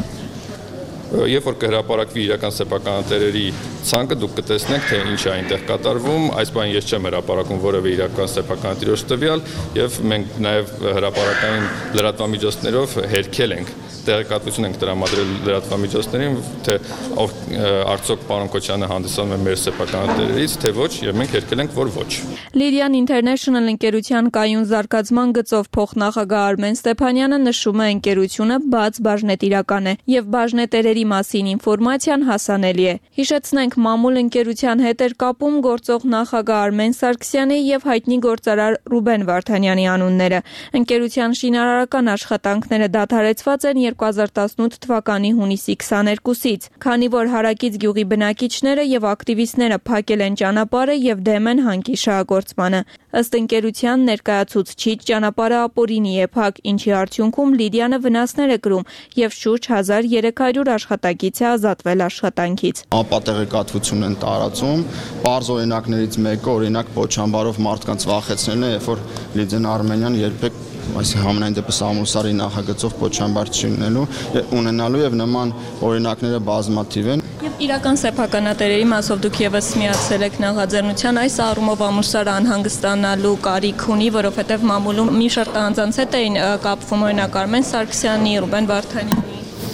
Երբ որ կհրապարակվի իրական սեփականատերերի ցանկը, դուք կտեսնեք, թե ինչ է այնտեղ կատարվում։ Այս բան ես չեմ հրապարակում որևէ իրական սեփականատիրոջ տվյալ, եւ մենք նաև հրապարակային լրատվամիջոցներով հերքել ենք տեղեկատվություն ենք տրամադրել լրատվամիջոցներին, թե արդյոք պարոն Քոչյանը հանդիսանում է մեր սեփականատերերից, թե ոչ, եւ մենք հերքել ենք, որ ոչ։ Lyrian International ընկերության կայուն զարգացման գծով փոխնախագահ Արմեն Ստեփանյանը նշում է, ընկերությունը բաց բաժնետիրական է եւ բաժնետերերի մասին ինֆորմացիան հասանելի է։ Հիշեցնենք, մամուլ ընկերության հետ էր կապում գործող նախագահ Արմեն Սարգսյանի եւ հայտնի գործարար Ռուբեն Վարդանյանի անունները։ Ընկերության շինարարական աշխատանքները դադարեցված են 2018 թվականի հունիսի 22-ից, քանի որ Հարակից գյուղի բնակիչները եւ ակտիվիստները փակել են ճանապարհը եւ դեմ են հանքի շահագործմանը։ Ըստ ընկերության ներկայացուցչի ճանապարհը ապօրինի է փակ, ինչի արդյունքում Լիդիանը վնասներ է կրում եւ շուրջ 1300 աշխատակից է ազատվել աշխատանքից։ Ապատեղեկատվություն են տարածում, բարձ օրինակներից մեկը օրինակ Պոչամբարով մարդկանց վախեցնելն է, երբ որ Լիդիան Արմենյան երբեք համենայն դեպս ամուսարի նախագծով Պոչամբար ունենալու եւ նման օրինակները բազմաթիվ են։ Եվ իրական սեփականատերերի մասով դուք եւս միացել եք նախաձեռնության, այս առումով ամուսարը անհանգստանալու կարիք ունի, որովհետեւ մամուլում մի շարք անձանց հետ էին կապվում, օրինակ Արմեն Սարգսյանի, Ռուբեն Վարդանյանի։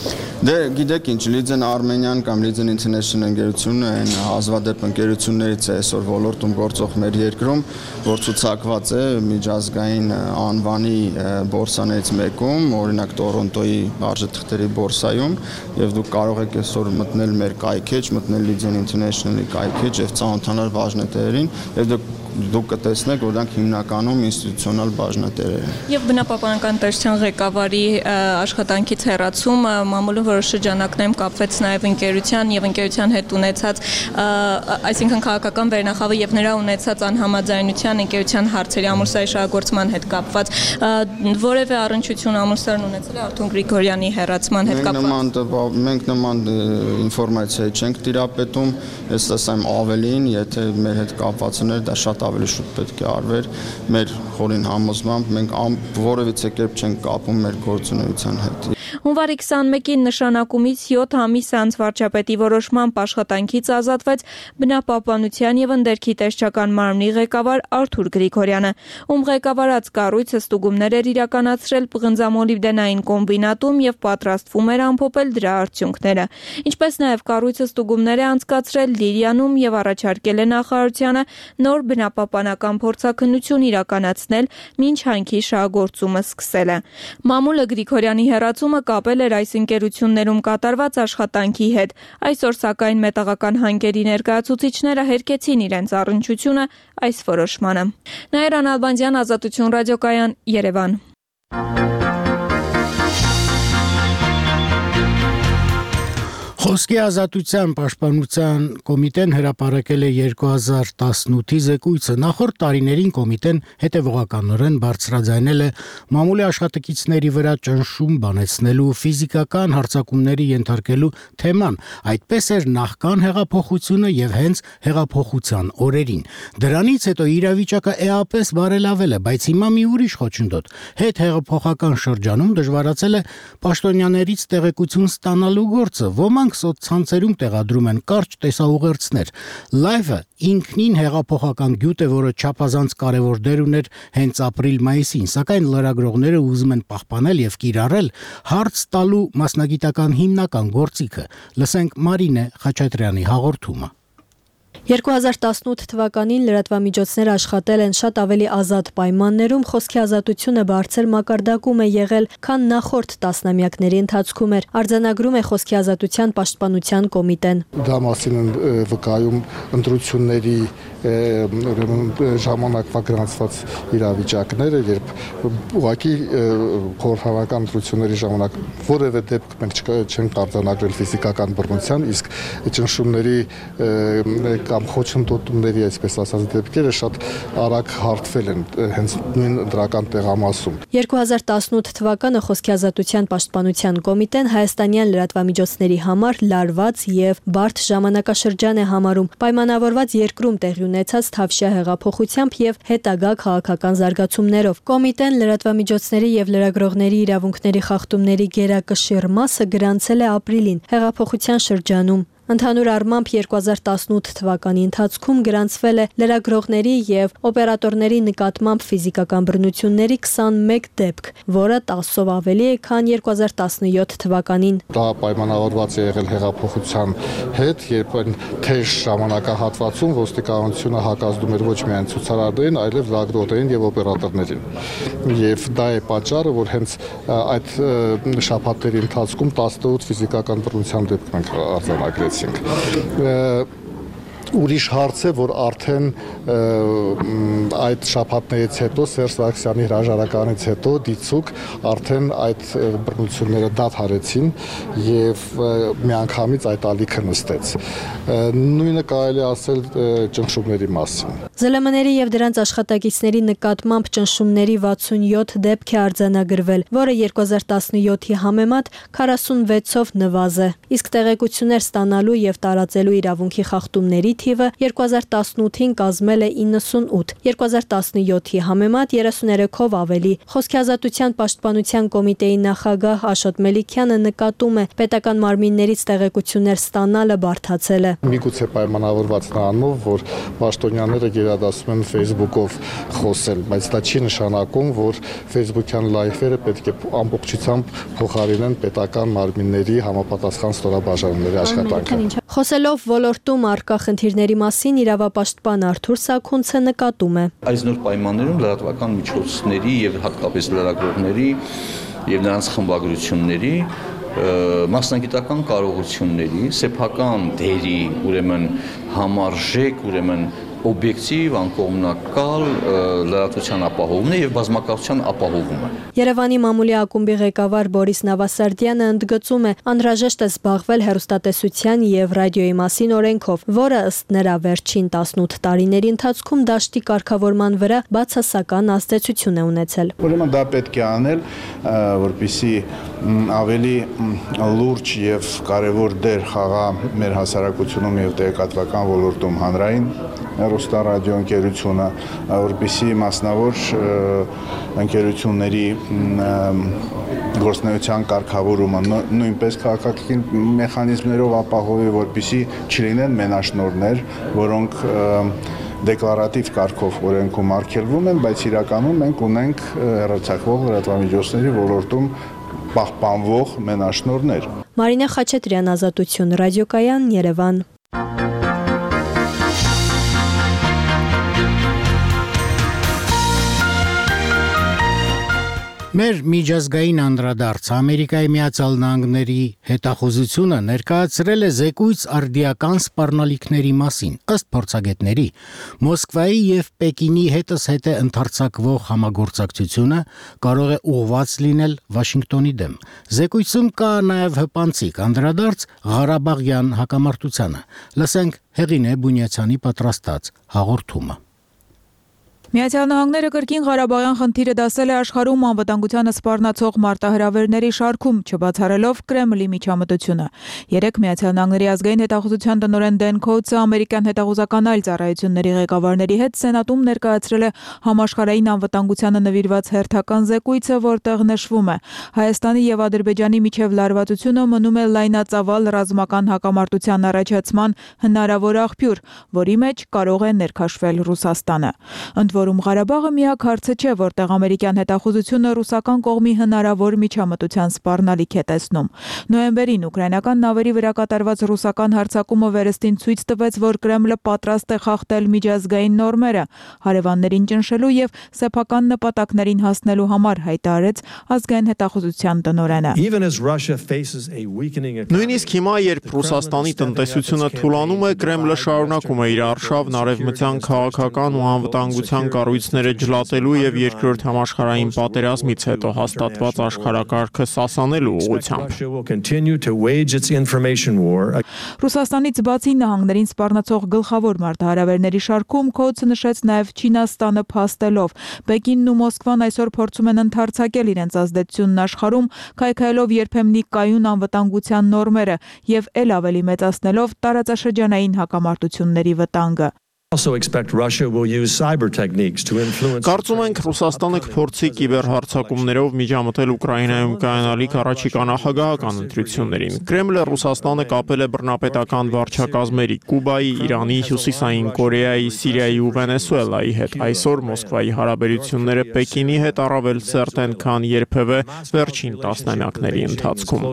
Դե գիտեք ինչ, Լիդիան Արմենյան կամ Լիդիան International ընկերությունը այն հազվադեպ ընկերություններից է այսօր ոլորտում գործող մեր երկրում, որ ցուցակված է միջազգային անվանի բորսաներից մեկում, օրինակ Տորոնտոյի արժեթղթերի բորսայում, եւ դուք կարող եք այսօր մտնել մեր կայքեջ, մտնել Լիդիան International-ի կայքեջ եւ ծանոթանալ բաժնետերերին, եւ դուք կտեսնեք, որ դրանք հիմնականում ինստիտուցիոնալ բաժնետերեր են։ Եվ բնապահպանական պետության ղեկավարի աշխատանքից հեռացումը մամուլում որոշ շրջանակներում կապվեց նաև ընկերության եւ ընկերության հետ ունեցած, այսինքն քաղաքական վերնախավը եւ նրա ունեցած անհամաձայնության ընկերության հարցերի ամուսարի շահագործման հետ կապված, որևէ առնչություն ամուսարն ունեցել է Արթուր Գրիգորյանի հեռացման հետ կապված։ Մենք նման ինֆորմացիա չենք տիրապետում, ես ասեմ ավելին, եթե մեր հետ կապվածներ դա շատ ավելի շուտ պետք է արվեր մեր խորին համոզմամբ, մենք որևիցե կերպ չենք կապում մեր գործունեության հետ։ Հունվարի 21-ին նշանակումից 7 ամիս անց վարչապետի որոշմամբ աշխատանքից ազատվեց բնապահպանության եւ ընդերքի տեսչական մարմնի ղեկավար Արթուր Գրիգորյանը, ում ղեկավարած կառույցը ստուգումներ էր իրականացրել պղնձամոլիբդենային կոմբինատում եւ պատրաստվում էր ամփոփել դրա արդյունքները։ Ինչպես նաեւ կառույցը ստուգումներ է անցկացրել Լիրիանում եւ առաջարկել է նախարարությանը նոր բնապահպանական փորձաքննություն իրականացնել մինչ հանքի շահագործումը սկսելը։ Մամուլը Գրիգորյանի հեռացումը կապել էր այս ընկերություններում կատարված աշխատանքի հետ։ Այսօր սակայն մետաղական հանքերի ներկայացուցիչները հերկեցին իրենց առնչությունը այս որոշմանը։ Նաիրա Նալբանդյան, Ազատություն ռադիոկայան, Երևան։ Խոսքի ազատության պաշտպանության կոմիտեն հրապարակել է 2018-ի զեկույցը։ Նախորդ տարիներին կոմիտեն հետևողականորեն բարձրաձայնել է մամուլի աշխատակիցների վրա ճնշում բանեցնելու, ֆիզիկական հարձակումների ենթարկելու թեման։ Այդպես էր նախքան հեղափոխությունը եւ հենց հեղափոխության օրերին։ Դրանից հետո իրավիճակը էապես բարելավել է, բայց հիմա մի ուրիշ խոչընդոտ։ Հետ հեղափոխական շրջանում դժվարացել է պաշտոնյաներից տեղեկություն ստանալու գործը։ Ոմանք սոցցանցերում տեղադրում են կարճ տեսաուղերձներ։ Լայվը ինքնին հեղափոխական գյուտ է, որը չափազանց կարևոր դեր ուներ հենց ապրիլ-մայիսին, սակայն լրագրողները ուզում են պահպանել եւ կիրառել հարց տալու մասնագիտական հիմնական գործիքը։ Լսենք Մարինե Խաչատրյանի հաղորդումը։ 2018 թվականին լրատվամիջոցներ աշխատել են շատ ավելի ազատ պայմաններում, խոսքի ազատությունը բարձր մակարդակում է եղել, քան նախորդ տասնամյակների ընթացքում էր, արձանագրում է խոսքի ազատության պաշտպանության կոմիտեն։ Դա մասին են վկայում ընտրությունների ժամանակվա գրանցված իրավիճակները, երբ ուղղակի խորհրդարանական ընտրությունների ժամանակ որևէ դեպք մենք չենք արձանագրել ֆիզիկական բռնության, իսկ ճնշումների կամ խոչընդոտումների, այսպես ասած, դեպքերը շատ արագ հարթվել են հենց նույն դրական տեղամասում։ 2018 թվականը խոսքի ազատության պաշտպանության կոմիտեն հայաստանյան լրատվամիջոցների համար լարված եւ բարդ ժամանակաշրջան է համարում, պայմանավորված երկրում տեղի ունեցած Թավշյա հեղափոխությամբ եւ հետագա քաղաքական զարգացումներով։ Կոմիտեն լրատվամիջոցների եւ լրագրողների իրավունքների խախտումների գերակշիռ մասը գրանցել է ապրիլին հեղափոխության շրջանում։ Ընդհանուր առմամբ 2018 թվականի ընթացքում գրանցվել է լրագրողների եւ օպերատորների նկատմամբ ֆիզիկական բռնությունների 21 դեպք, որը 10-ով ավելի է, քան 2017 թվականին։ Դա պայմանավորված է եղել հեղափոխության հետ, երբ այն թեժ ժամանակահատվածում ոստիկանությունը հակազդում էր ոչ միայն ցուցարարներին, այլև լրագրողներին եւ օպերատորներին։ Եվ դա է պատճառը, որ հենց այդ շաբաթների ընթացքում 18 ֆիզիկական բռնության դեպք մենք արձանագրեցինք։ Ուրիշ հարց է, որ արդեն այդ շաբաթներից հետո Սերժ Սարգսյանի հրաժարականից հետո դիցուկ արդեն այդ բռնությունները դադարեցին եւ միանգամից այդ ալիքը նստեց։ Նույնը կարելի ասել ճնշումների մասին։ ԶԼՄ-ների եւ դրանց աշխատակիցների նկատմամբ ճնշումների 67 դեպք է արձանագրվել, որը 2017-ի համեմատ 46-ով նվազ է։ Իսկ տեղեկություններ ստանալու եւ տարածելու իրավունքի խախտումների թիվը 2018-ին կազմել է 98, 2017-ի համեմատ 33-ով ավելի։ Խոսքի ազատության պաշտպանության կոմիտեի նախագահ Աշոտ Մելիքյանը նկատում է, պետական մարմիններից տեղեկություններ ստանալը բարդացել է։ Միգուցե պայմանավորված նրանով, որ պաշտոնյաները գերադասում են Facebook-ով խոսել, բայց դա չի նշանակում, որ Facebook-յան լայվերը պետք է ամբողջությամբ փոխարինեն պետական մարմինների համապատասխան ստորաբաժանումների աշխատանքը։ Խոսելով ոլորտում առկա խնդիրների մասին իրավապաշտպան Արթուր Սաքունցը նկատում է։ Այս նոր պայմաններում լրատվական միջոցների եւ հատկապես լրագրողների եւ նրանց խմբագրությունների մասնագիտական կարողությունների, սեփական դերի, ուրեմն համարժեք, ուրեմն օբյեկտիվ, անկողմնակալ լրատվության ապահովումն է եւ բազմակացության ապահովումը։ Երևանի մամուլի ակումբի ղեկավար Բորիս Նավասարդյանը ընդգծում է, անհրաժեշտ է զբաղվել հեռուստատեսության եւ ռադիոյի մասին օրենքով, որը ըստ նրա վերջին 18 տարիների ընթացքում դաշտի կարգավորման վրա բացասական ազդեցություն է ունեցել։ Ուրեմն դա պետք է անել, որպեսզի ավելի լուրջ եւ կարեւոր դեր խաղա մեր հասարակությունում եւ տեղեկատվական ոլորտում հանրային հեռուստարադիոընկերությունը, որպեսզի մասնավոր ընկերությունների գործնեության կարգավորումը նույնպես քաղաքական մեխանիզմներով ապահովի, որպեսզի չլինեն մենաշնորհներ, որոնք դեկլարատիվ կարգով օրենքում արգելվում են, բայց իրականում մենք ունենք հեռարձակվող լրատվամիջոցների ոլորտում պահպանվող մենաշնորհներ։ Մարինե Խաչատրյան, Ազատություն, Ռադիոկայան, Երևան։ Մեր միջազգային անդրադարձը Ամերիկայի Միացյալ Նահանգների հետախուզությունը ներկայացրել է զեկույց արդիական սպառնալիքների մասին։ Ըստ փորձագետների, Մոսկվայի եւ Պեկինի հետզհետե ընդարձակվող համագործակցությունը կարող է ուղղված լինել Վաշինգտոնի դեմ։ Զեկույցում կա նաեւ հպանցիկ անդրադարձ Ղարաբաղյան հակամարտությանը։ Լսենք Հեղինե Բունյացյանի պատրաստած հաղորդումը։ Միացյալ Նահանգները կրկին Ղարաբաղյան խնդիրը դասել է աշխարհում անվտանգությանը սպառնացող մարտահրավերների շարքում, չբացառելով Կրեմլի միջամտությունը։ Երեկ Միացյալ Նահանգների ազգային հետախուզության տնօրեն Դեն Քոուցը ամերիկյան հետախուզական այլ ծառայությունների ղեկավարների հետ Սենատում ներկայացրել է համաշխարհային անվտանգությանը նվիրված հերթական զեկույցը, որտեղ նշվում է. Հայաստանի եւ Ադրբեջանի միջև լարվածությունը մնում է լայնածավալ ռազմական հակամարտության առաջացման հնարավոր աղբյուր, որի մեջ կարող է ներքաշվել Ռուսաստանը։ Որում Ղարաբաղը միակ հարցը չէ, որտեղ ամերիկյան հետախուզությունը ռուսական կողմի հնարավոր միջամտության սպառնալիք է տեսնում։ Նոյեմբերին ուկրաինական նավերի վրա կատարված ռուսական հարձակումը վերստին ցույց տվեց, որ Կրեմլը պատրաստ է խախտել միջազգային նորմերը, հարևաններին ճնշելու եւ սեփական նպատակներին հասնելու համար, հայտարարեց ազգային հետախուզության տնօրենը։ Նույնիսկ հիմա, երբ Ռուսաստանի տնտեսությունը թուլանում է, Կրեմլը շարունակում է իր արշավն արևմտյան քաղաքական ու անվտանգության կառույցները ջլատելու եւ երկրորդ համաշխարհային պատերազմից հետո հաստատված աշխարհակարգը սասանելու ուղղությամբ։ Ռուսաստանից բացի նահանգներին սպառնացող գլխավոր մարտահրավերների շարքում Քոուցը նշեց նաեւ Չինաստանը փաստելով։ Պեկինն ու Մոսկվան այսօր փորձում են ընդարձակել իրենց ազդեցությունն աշխարհում, քայքայելով երբեմնի կայուն անվտանգության նորմերը եւ ել ավելի մեծացնելով տարածաշրջանային հակամարտությունների վտանգը։ Կարծում ենք Ռուսաստանը կփորձի կիբերհարձակումներով միջամտել Ուկրաինայում կայանալիք առաջիկա նախագահական ընտրություններին։ Կրեմլը Ռուսաստանը կապել է բռնապետական վարչակազմերի Կուբայի, Իրանի, Հյուսիսային Կորեայի, Սիրիայի ու Վենեսուելայի հետ։ Այսօր Մոսկվայի հարաբերությունները Պեկինի հետ առավել սերտ են, քան երբևէ վերջին տասնամյակների ընթացքում։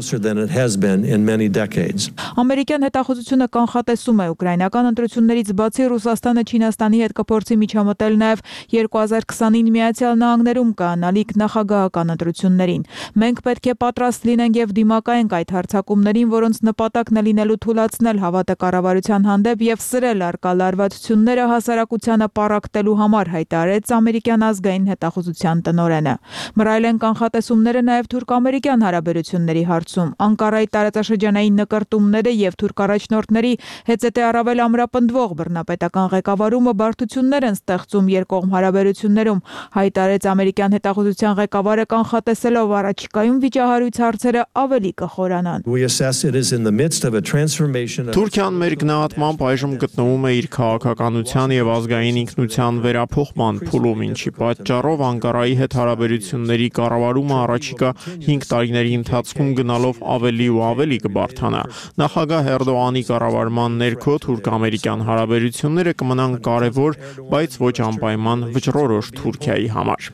Ամերիկյան հետախուզությունը կանխատեսում է ուկրաինական ընտրություններից բացի Ռուսաստանը Չինաստանի հետ կփորձի միջամտել նաև 2029 Միացյալ Նահանգներում կանալիք նախագահական ընտրություններին։ Մենք պետք է պատրաստ լինենք եւ դիմակայենք այդ հարձակումներին, որոնց նպատակն է լինելու թույլատրել հավատը կառավարության հանդեպ եւ սրել արկա լարվածությունները հասարակությանը պառակտելու համար, հայտարարեց ամերիկյան ազգային հետախուզության տնօրենը։ Մռայլ են կանխատեսումները նաև թուրք-ամերիկյան հարաբերությունների հարցում։ Անկարայի տարածաշրջանային նկրտումները եւ թուրք առաջնորդների հետզհետե առավել ամրապնդվող բռնապետական ղեկավարումը բարդություններ են ստեղծում երկկողմ հարաբերություններում, հայտարարեց ամերիկյան հետախուզության ղեկավարը կանխատեսելով առաջիկայում վիճահարույց հարցերը ավելի կխորանան։ Թուրքիան մեր գնահատմամբ այժմ գտնվում է իր քաղաքականության եւ ազգային ինքնության վերափոխման փուլում, ինչի պատճառով Անկարայի հետ հարաբերությունների կառավարումը առաջիկա 5 տարիների ընթացքում գնալով ավելի ու ավելի կբարդանա։ Նախագահ Էրդողանի կառավարման ներքո թուրք-ամերիկյան հարաբերությունները կմնան կարևոր, բայց ոչ անպայման վճռորոշ Թուրքիայի համար։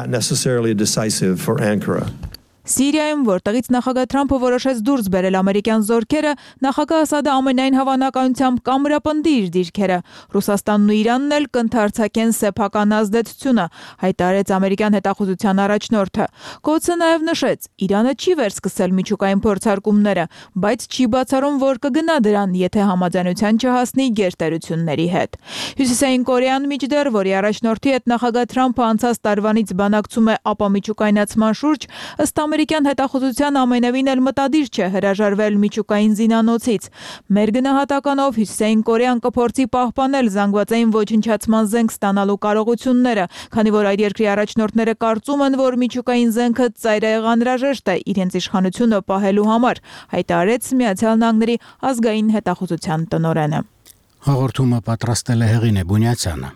Սիրիայում, որտեղից նախագահ Թրամփը որոշեց դուրս բերել ամերիկյան զորքերը, նախագահ Ասադը ամենայն հավանականությամբ կամրապնդի իր դիրքերը։ Ռուսաստանն ու Իրանն էլ կընդարձակեն սեփական ազդեցությունը, հայտարարեց ամերիկյան հետախուզության առաջնորդը։ Քոուցը նաև նշեց, Իրանը չի վերսկսել միջուկային փորձարկումները, բայց չի բացառում, որ կգնա դրան, եթե համաձայնության չհասնի գերտերությունների հետ։ Հյուսիսային Կորեան միջդեռ, որի առաջնորդի հետ նախագահ Թրամփը անցած տարվանից բանակցում է ապամիջուկայնացման շուրջ, ըստ ամերիկյան հետախուզության ամենևին էլ մտադիր չէ հրաժարվել միջուկային զինանոցից։ Մեր գնահատականով Հյուսիսային Կորեան կփորձի պահպանել զանգվածային ոչնչացման զենք ստանալու կարողությունները, քանի որ այդ երկրի առաջնորդները կարծում են, որ միջուկային զենքը ծայրահեղ անհրաժեշտ է իրենց իշխանությունը պահելու համար, հայտարարեց Միացյալ Նահանգների ազգային հետախուզության տնօրենը։ Հաղորդումը պատրաստել է Հեղինե Բունյացյանը։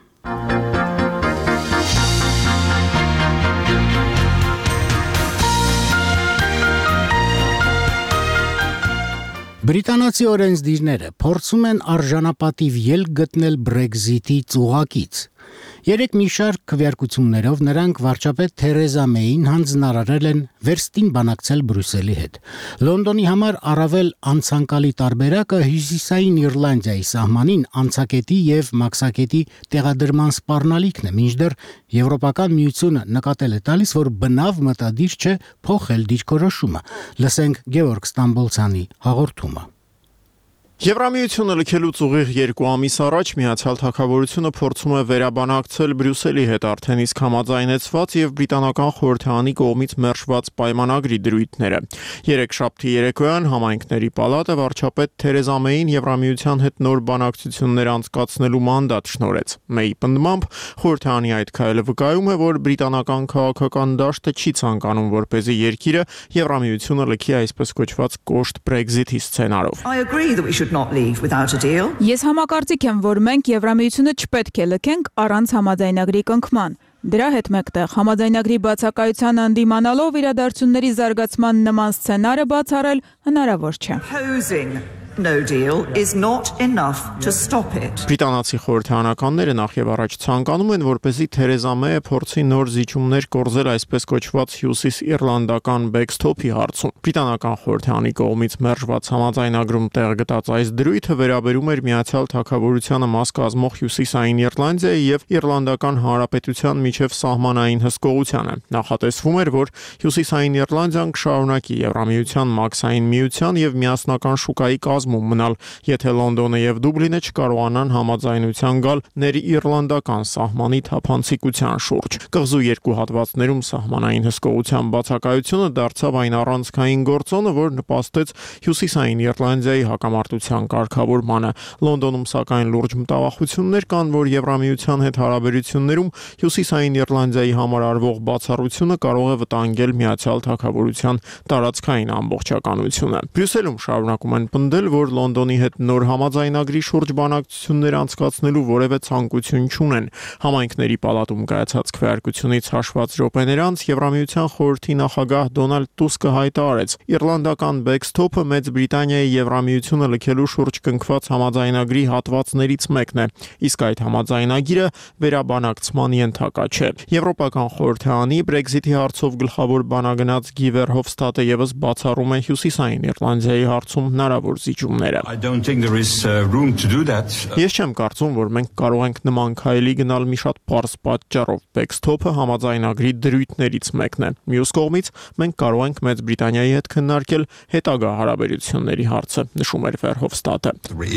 Բրիտանացի օրենսդիրները փորձում են արժանապատիվ ելք գտնել Brexit-ի ծուղակից։ Երեք մի շարք քվեարկություններով նրանք վարչապետ Թերեզա Մեյին հանձնարարել են վերստին բանակցել Բրյուսելի հետ։ Լոնդոնի համար առավել անցանկալի տարբերակը Հյուսիսային Իռլանդիայի սահմանին անցակետի եւ մաքսակետի տեղադրման սպառնալիքն է, մինչդեռ Եվրոպական միությունը նկատել է տալիս, որ բնավ մտադիր չէ փոխել դիրքորոշումը։ Լսենք Գևորգ Ստամբոլցյանի հաղորդումը։ Եվրամիությունը լքելուց ուղիղ 2 ամիս առաջ Միացյալ Թագավորությունը փորձում է վերաբանակցել Բրյուսելի հետ արդեն իսկ համաձայնեցված եւ բրիտանական խորհրդարանի կողմից մերժված պայմանագրի դրույթները։ Երեքշաբթի երեկոյան համայնքների պալատը վարչապետ Թերեզա Մեյին Եվրամիության հետ նոր բանակցություններ անցկացնելու մանդատ շնորհեց։ Մեյի պնդմամբ խորհրդարանի այդ քայլը վկայում է, որ բրիտանական քաղաքական դաշտը չի ցանկանում, որպեսզի երկիրը Եվրամիությունը լքի այսպես կոչված կոշտ Brexit-ի սցենարով։ Ես համակարծիք եմ, որ մենք Եվրամիությունը չպետք է լքենք առանց համաձայնագրի կնքման։ Դրա հետ մեկտեղ համաձայնագրի բացակայությանը ընդդիմանալով իրադարձությունների զարգացման նման սցենարը բացառել հնարավոր չէ։ No deal is not enough to stop it. Բրիտանացի խորհրդարանականները նախ եւ առաջ ցանկանում են, որպեսզի Թերեզա Մեյը փորձի նոր զիջումներ կորզել այսպես կոչված հյուսիս-իռլանդական backstop-ի հարցում։ Բրիտանական խորհրդարանի կողմից մերժված համաձայնագրում տեղ գտած այս դրույթը վերաբերում էր Միացյալ Թագավորությանը մաս կազմող Հյուսիսային Իռլանդիայի եւ Իռլանդական Հանրապետության միջև սահմանային հսկողությանը։ Նախատեսվում էր, որ Հյուսիսային Իռլանդիան կշարունակի Եվրամիության մաքսային միության եւ միասնական շուկայի մնալ, եթե Լոնդոնը եւ Դուբլինը չկարողանան համաձայնության գալ ներիռլանդական սահմանի թափանցիկության շուրջ։ Կղզու երկու հատվածներում սահմանային հսկողության բացակայությունը դարձավ այն առանցքային գործոնը, որ նպաստեց Հյուսիսային Իռլանդիայի հակամարտության կարգավորմանը։ Լոնդոնում սակայն լուրջ մտավախություններ կան, որ Եվրամիության հետ հարաբերություններում Հյուսիսային Իռլանդիայի համար արվող բացառությունը կարող է վտանգել Միացյալ Թագավորության տարածքային ամբողջականությունը։ Բրյուսելում շարունակում են պնդել, որ Լոնդոնի հետ նոր համաձայնագրի շուրջ բանակցություններ անցկացնելու որևէ ցանկություն չունեն։ Համայնքների պալատում կայացած քվեարկությունից հաշված րոպեներ անց Եվրամիության խորհրդի նախագահ Դոնալդ Տուսկը հայտարարեց. Իռլանդական backstop-ը Մեծ Բրիտանիայի Եվրամիությունը լքելու շուրջ կնքված համաձայնագրի հատվածներից մեկն է, իսկ այդ համաձայնագիրը վերաբանակցման ենթակա չէ։ Եվրոպական խորհրդարանի Brexit-ի հարցով գլխավոր բանագնաց Գի Վերհոֆստադը եւս բացառում է Հյուսիսային Իռլանդիայի հարցում հնարավոր Ես չեմ կարծում, որ մենք կարող ենք նման քայլի գնալ մի շատ պարզ պատճառով։ Backstop-ը համաձայնագրի դրույթներից մեկն է։ Մյուս կողմից մենք կարող ենք Մեծ Բրիտանիայի հետ քննարկել հետագա հարաբերությունների հարցը, նշում էր Վերհոֆստադը։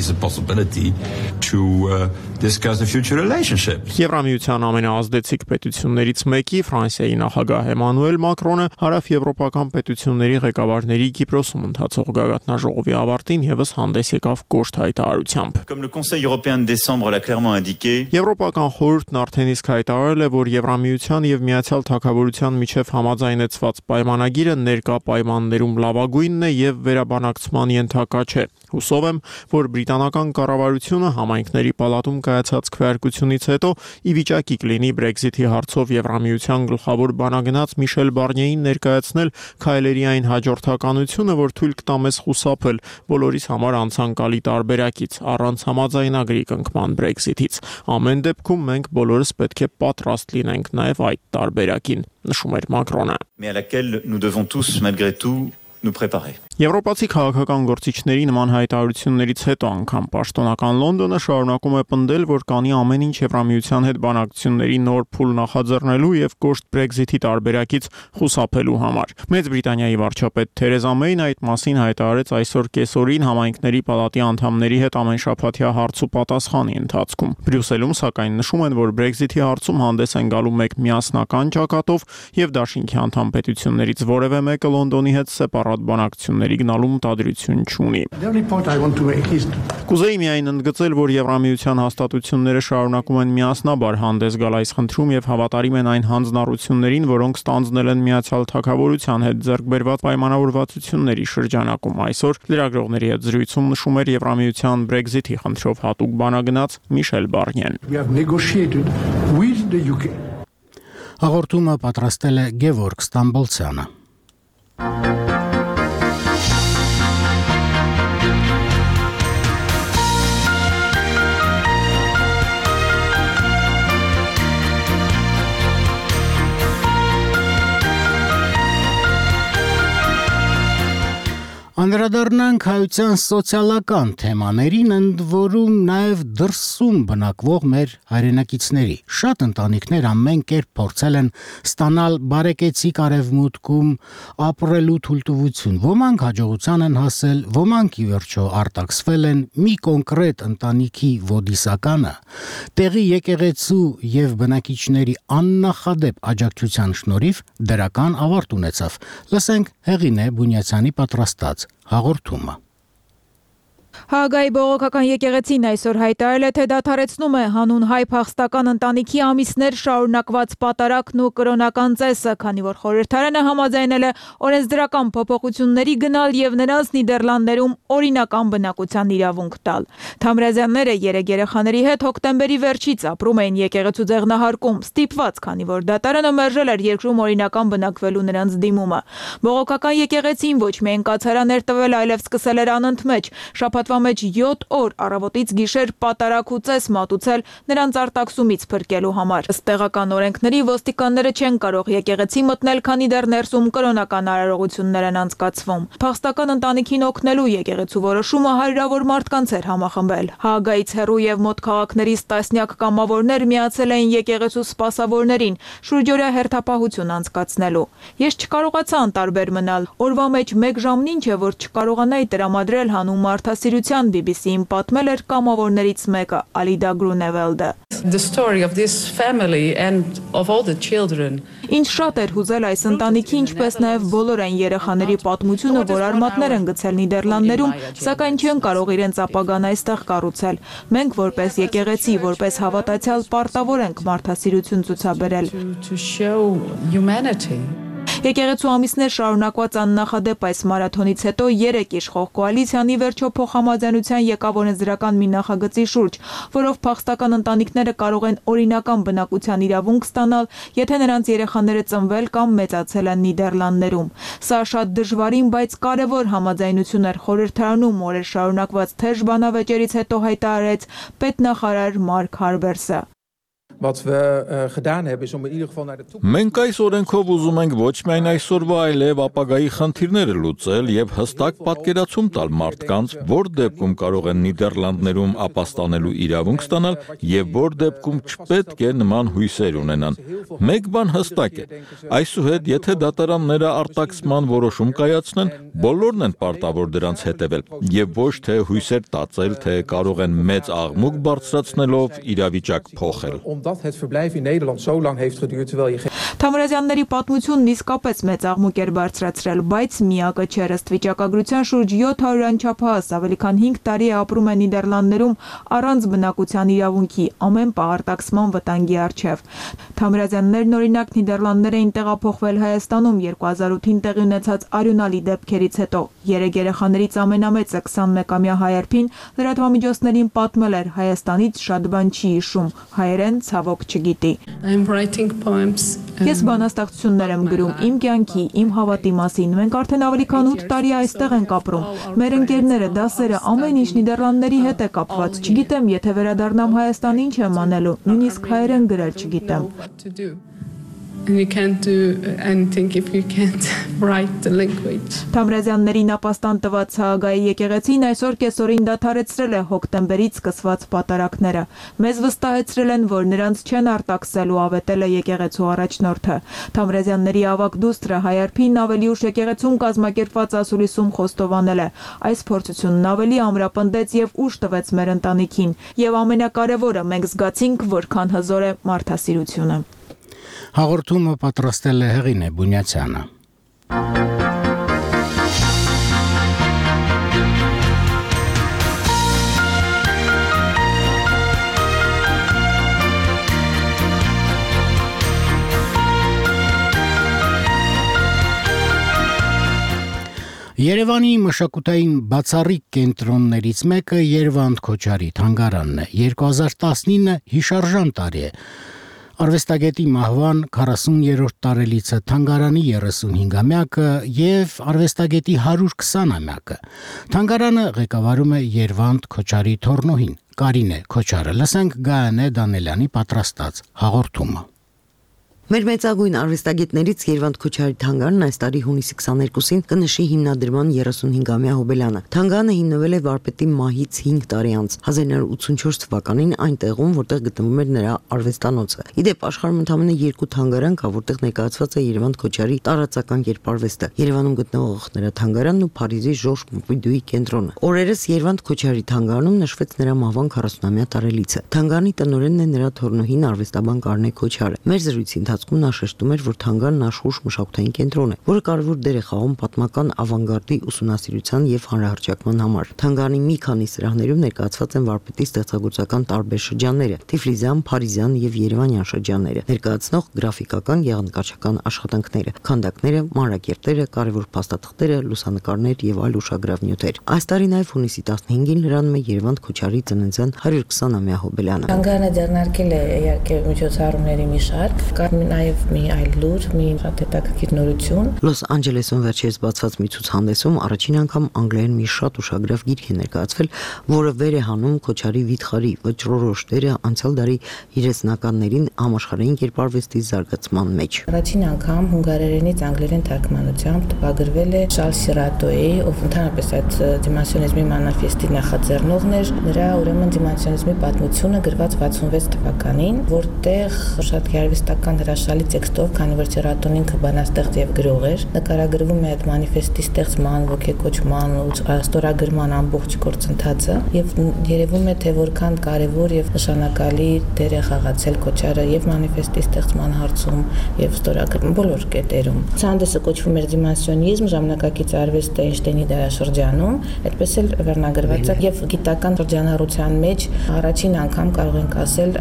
Եվրամիության ամենաազդեցիկ պետություններից մեկի Ֆրանսիայի նախագահ Էմանուել Մակրոնը հարավեվրոպական պետությունների ղեկավարների Կիպրոսում ընթացող գագաթնաժողովի ավարտին եւս հանդես եկավ կոշտ հայտարարությամբ։ Եվրոպական խորհուրդն արդեն իսկ հայտարարել է, որ Եվրամիության եւ Միացյալ Թագավորության միջև համաձայնեցված պայմանագիրը ներկա պայմաններում լավագույնն է եւ վերաբանակցման ենթակա չէ։ Հուսով եմ, որ բրիտանական կառավարությունը համայնքների պալատում կայացած քվեարկությունից հետո ի վիճակի կլինի Brexit-ի հարցով Եվրամիության գլխավոր բանագնաց Միշել Բարնիեին ներկայացնել քայլերի այն հաջորդականությունը, որ թույլ կտա մեզ խուսափել բոլորիս համար անցանկալի տարբերակից առանց համաձայնագրի կնքման Brexit-ից։ Ամեն դեպքում մենք բոլորս պետք է պատրաստ լինենք նաև այդ տարբերակին, նշում էր Մակրոնը։ Եվրոպացի քաղաքական գործիչների նման հայտարարություններից հետո անգամ պաշտոնական Լոնդոնը շարունակում է պնդել, որ կանի ամեն ինչ Եվրամիության հետ բանակցությունների նոր փուլ նախաձեռնելու եւ կոշտ Brexit-ի տարբերակից խուսափելու համար։ Մեծ Բրիտանիայի վարչապետ Թերեզա Մեյն այդ մասին հայտարարեց այսօր կեսօրին համայնքների պալատի անդամների հետ ամենշաբաթյա հարց ու պատասխանի ընթացքում։ Բրյուսելում սակայն նշում են, որ Brexit-ի հարցում հանդես են գալու մեկ միասնական ճակատով եւ դաշինքի անդամ պետություններից որևէ մեկը Լոնդոնի հետ սեպարատ բանակցությունների գնալու մտադրություն չունի։ Կուզեի միայն ընդգծել, որ Եվրամիության հաստատությունները շարունակում են միասնաբար հանդես գալ այս խնդրում եւ հավատարիմ են այն հանձնառություններին, որոնք ստանձնել են Միացյալ Թագավորության հետ ձեռք բերված պայմանավորվածությունների շրջանակում։ Այսօր լրագրողների հետ զրույցում նշում էր Եվրամիության Brexit-ի խնդրով հատուկ բանագնաց Միշել Բարնիեն։ Հաղորդումը պատրաստել է Գևորգ Ստամբոլցյանը։ Անդրադառնանք հայության սոցիալական թեմաներին, ընդ որում նաև դրսում բնակվող մեր հայրենակիցների։ Շատ ընտանիքներ ամեն կերպ փորձել են ստանալ բարեկեցիկ արևմուտքում ապրելու թույլտվություն։ Ոմանք հաջողության են հասել, ոմանք ի վերջո արտաքսվել են մի կոնկրետ ընտանիքի ոդիսականը տեղի եկեղեցու եւ բնակիչների աննախադեպ աջակցության շնորհիվ դրական ավարտ ունեցավ։ Լսենք Հեղինե Բունյացյանի պատրաստած հաղորդումը։ Հաագայի բողոքական եկեղեցին այսօր հայտարարել է, թե դադարեցնում է հանուն հայ փախստական ընտանիքի ամիսներ շարունակված պատարակն ու կրոնական ծեսը, քանի որ խորհրդարանը համաձայնել է օրենսդրական փոփոխությունների գնալ եւ նրանց Նիդերլանդներում օրինական բնակության իրավունք տալ։ Թամրազյանները 3 երեխաների հետ հոկտեմբերի վերջից ապրում էին եկեղեցու ձեղնահարկում, ստիպված, քանի որ դատարանը մերժել էր երկրում օրինական բնակվելու նրանց դիմումը։ Բողոքական եկեղեցին ոչ միայն կացարաններ տվել, այլև սկսել էր անընդմեջ շաբաթվա մեջ 7 օր առավոտից գիշեր պատարակ ու ծես մատուցել նրանց արտաքսումից փրկելու համար։ Ըստ տեղական օրենքների ոստիկանները չեն կարող եկեղեցի մտնել, քանի դեռ ներսում կրոնական արարողություններ են անցկացվում։ Փախստական ընտանիքին օգնելու եկեղեցու որոշումը հարյուրավոր մարդկանց էր համախմբել։ Հաագայից հեռու եւ մոտ քաղաքներից տասնյակ կամավորներ միացել էին եկեղեցու սպասավորներին շուրջօրյա հերթապահություն անցկացնելու։ Ես չկարողացա անտարբեր մնալ։ Օրվա մեջ 1 ժամն ինչ է, որ չկարողանայի տրամադրել հանուն մարդասիրության, BBC-ին պատմել էր կամավորներից մեկը, Ալիդա Գրունևելդը։ The story of this family and of all the children. Ինչ շատ էր հուզել այս ընտանիքի, ինչպես նաև բոլոր այն երեխաների պատմությունը, որ արմատներ են գցել Նիդերլանդներում, սակայն չեն կարող իրենց ապագան այստեղ կառուցել։ Մենք որպես եկեղեցի, որպես հավատացյալ պարտավոր ենք մարդասիրություն ցուցաբերել։ Եկեղեցու ամիսներ շարունակված աննախադեպ այս մարաթոնից հետո 3 իշխող կոալիցիան ի վերջո փոխհամաձայնության եկավ օրենսդրական մի նախագծի շուրջ, որով փախստական ընտանիքները կարող են օրինական բնակության իրավունք ստանալ, եթե նրանց երեխաները ծնվել կամ մեծացել են Նիդերլանդներում։ Սա շատ դժվարին, բայց կարևոր համաձայնություն էր խորհրդարանում օրեր շարունակված թեժ բանավեճերից հետո հայտարարեց պետնախարար Մարկ Հարբերսը։ Մենք այս օրենքով ուզում ենք ոչ միայն այսօրվա, այլև ապագայի խնդիրները լուծել եւ հստակ պատկերացում տալ մարդկանց, որ դեպքում կարող են Նիդերլանդներում ապաստանելու իրավունք ստանալ եւ որ դեպքում չպետք է նման հույսեր ունենան։ Մեկ բան հստակ է. այսուհետ, եթե դատարանները արտաքսման որոշում կայացնեն, բոլորն են պարտավոր դրանց հետևել եւ ոչ թե հույսեր տածել, թե կարող են մեծ աղմուկ բարձրացնելով իրավիճակ փոխել։ Omdat het verblijf in Nederland zo lang heeft geduurd terwijl je Թամրազյանների պատմությունն իսկապես մեծ աղմուկ էր բարձրացրել, բայց միակը չէր, ըստ վիճակագրության շուրջ 700 անչափահաս ավելի քան 5 տարի է ապրում է Նիդերլանդներում առանց բնակության իրավունքի, ամեն պահ արտաքսման վտանգի առջև։ Թամրազյաններն օրինակ Նիդերլանդներ էին տեղափոխվել Հայաստանում 2008-ին տեղի ունեցած արյունալի դեպքերից հետո։ 3 երեխաներից ամենամեծը 21-ամյա հայերփին լրատվամիջոցներին պատմել էր Հայաստանից շատ բան չի հիշում, հայերեն ցավոք չգիտի։ Ես բանաստեղծություններ եմ գրում իմ կյանքի, իմ հավատի մասին։ Մենք արդեն ավելի քան 8 տարի այստեղ ենք ապրում։ Մեր ընկերները, դասերը, ամեն ինչ Նիդերլանդների հետ է կապված։ Չգիտեմ, եթե վերադառնամ Հայաստան ինչ եմ անելու, նույնիսկ հայերեն գրել չգիտեմ։ You can't do anything if you can't write the language. Թամրազյաններին ապաստան տված Հաագայի եկեղեցին այսօր կեսօրին դադարեցրել է հոկտեմբերից սկսված պատարակները։ Մեզ վստահեցրել են, որ նրանց չեն արտաքսել ու ավետել է եկեղեցու առաջնորդը։ Թամրազյանների ավագ դուստրը Հայարփին ավելի ուշ եկեղեցում կազմակերպված ասուլիսում խոստովանել է։ Այս փորձությունն ավելի ամրապնդեց եւ ուժ տվեց մեր ընտանիքին։ Եվ ամենակարևորը, մենք զգացինք, որքան հզոր է մարդասիրությունը։ Հաղորդումը պատրաստել է Հեղինե Բունյացյանը։ Երևանի մշակութային բացառիկ կենտրոններից մեկը Երվանդ Քոչարի թանգարանն է։ 2019 հիշարժան տարի է։ Արվեստագետի մահվան 40-րդ տարելիցը, թանգարանի 35-ամյակը եւ արվեստագետի 120-ամյակը։ Թանգարանը ղեկավարում է Երվանդ Քոչարի թոռնոհին Կարինե Քոչարը։ Լսենք Գայանե Դանելյանի պատրաստած հաղորդումը։ Մեր մեծագույն արվեստագետներից Երվանդ Քոչարի թանգարանն այս տարի հունիսի 22-ին կնշի հիմնադրման 35-ամյա հոբելյանը։ Թանգարանը հիմնվել է վարպետի մահից 5 տարի անց 1984 թվականին այն տեղում, որտեղ գտնվում էր նրա արվեստանոցը։ Իդեպ աշխարհում ընդամենը 2 թանգարան կա, որտեղ ներկայացված է Երվանդ Քոչարի տարածական կերպարվեստը։ Երևանում գտնվող նրա թանգարանն ու Փարիզի Ժորժ Պոմպիդուի կենտրոնը։ Օրերս Երվանդ Քոչարի թանգարանում նշվեց նրա մահվան 40-ամյա տարելիցը։ Թանգարանի տնօրենն է նրա թոռնոհին արվեստաբան Կարինե Քոչարը։ Մեր զրույցի ընթացքում նա շեշտում էր, որ թանգարանն աշխուժ մշակութային կենտրոն է, որը կարևոր դեր է խաղում պատմական ավանգարդի ուսումնասիրության եւ հանրահռչակման համար։ Թանգարանի մի քանի սրահներում ներկայացված են վարպետի ստեղծագործական տարբեր շրջանները՝ Թիֆլիսյան, Փարիզյան եւ Երևանյան շրջանները, ներկայացնող գրաֆիկական, գեղանկարչական աշխատանքները, քանդակները, մանրակերտերը, կարևոր փաստաթղթերը, լուսանկարներ եւ այլ ուշագրավ նյութեր։ Այս տարի նաեւ հունիսի 15-ին լրանում է Երվանդ Քոչարի ծննդյան 120-ամյա հոբելյանը։ Թանգարանը ձեռնարկել է իհարկե միջոցառումների մի շարք, կար նաեւ մի այլ լուր, մի շատ հետաքրքիր նորություն։ Լոս Անջելեսում վերջերս բացված մի ցուցահանդեսում առաջին անգամ անգլերեն մի շատ ուշագրավ գիրք է ներկայացվել, որը վեր է հանում Քոչարի վիթխարի վճռորոշ դերը անցյալ դարի երեսնականներին համաշխարհային կերպարվեստի զարգացման մեջ։ Առաջին անգամ հունգարերենից անգլերեն թարգմանությամբ տպագրվել է Շարլ Սիրատոյի, ով ընդհանրապես այդ դիմասիոնիզմի մանիֆեստի նախաձեռնողն էր, նրա ուրեմն դիմասիոնիզմի պատմությունը գրված 66 թվականին, որտեղ շատ գեղարվեստական հրաշալի տեքստով, քանի որ Սիրատոն ինքը բանաստեղծ եւ գրող էր, նկարագրվում է այդ մանիֆեստի ստեղծման, ոգեկոչման ու ստորագրման ամբողջ գործընթացը եւ երևում է թե որքան կարեւոր եւ նշանակալի դեր է խաղացել Քոչարը եւ մանիֆեստի ստեղծման հարցում եւ ստորագրման բոլոր կետերում։ Ցուցահանդեսը կոչվում էր Դիմասիոնիզմ, ժամանակակից արվեստ Էյնշտեյնի դարաշրջանում, այդպես էլ վերնագրված է եւ գիտական շրջանառության մեջ առաջին անգամ կարող ենք ասել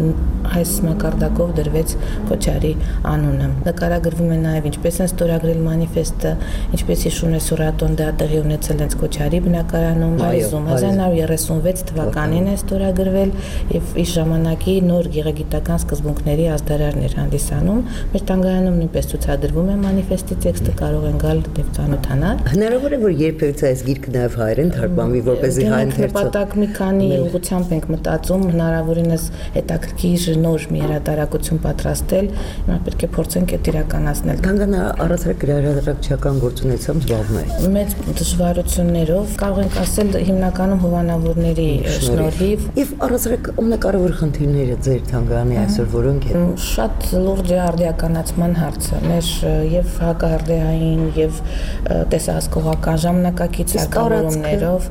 այս մակարդակով դրվեց Քոչարի անունը։ Նկարագրվում է նաև ինչպես են ստորագրել մանիֆեստը, ինչպես հիշում է Սուրատոն դա տեղի ունեցել հենց Քոչարի բնակարանում Փարիզում 1936 թվականին է ստորագրվել եւ իր ժամանակի նոր գեղագիտական սկզբունքների ազդարարներ հանդիսանում։ Մեր թանգարանում նույնպես ցուցադրվում է մանիֆեստի տեքստը, կարող են գալ եւ ծանոթանալ։ Հնարավոր է որ երբևէ այս գիրքը նաև հայերեն թարգմանվի, որպեսզի հայ ընթերցողը նպատակ մի քանի ուղղությամբ ենք մտածում, հնարավորինս հետաքրքիր նոր մի հրատարակություն պատրաստել, հիմա պետք է փորձենք այդ իրականացնել։ Թանգարանը առանձնահատուկ գրահրատարակչական գործունեությամբ զբաղվում է։ Մեծ դժվարություններով կարող ենք ասել հիմնականում հովանավորների շնորհիվ։ Եվ առանձնահատուկ ամենակարևոր խնդիրները ձեր թանգարանի այսօր որոնք են։ Շատ լուրջ է արդիականացման հարցը։ Մեր եւ հակահրդեհային եւ տեսահսկողական ժամանակակից կառավարումներով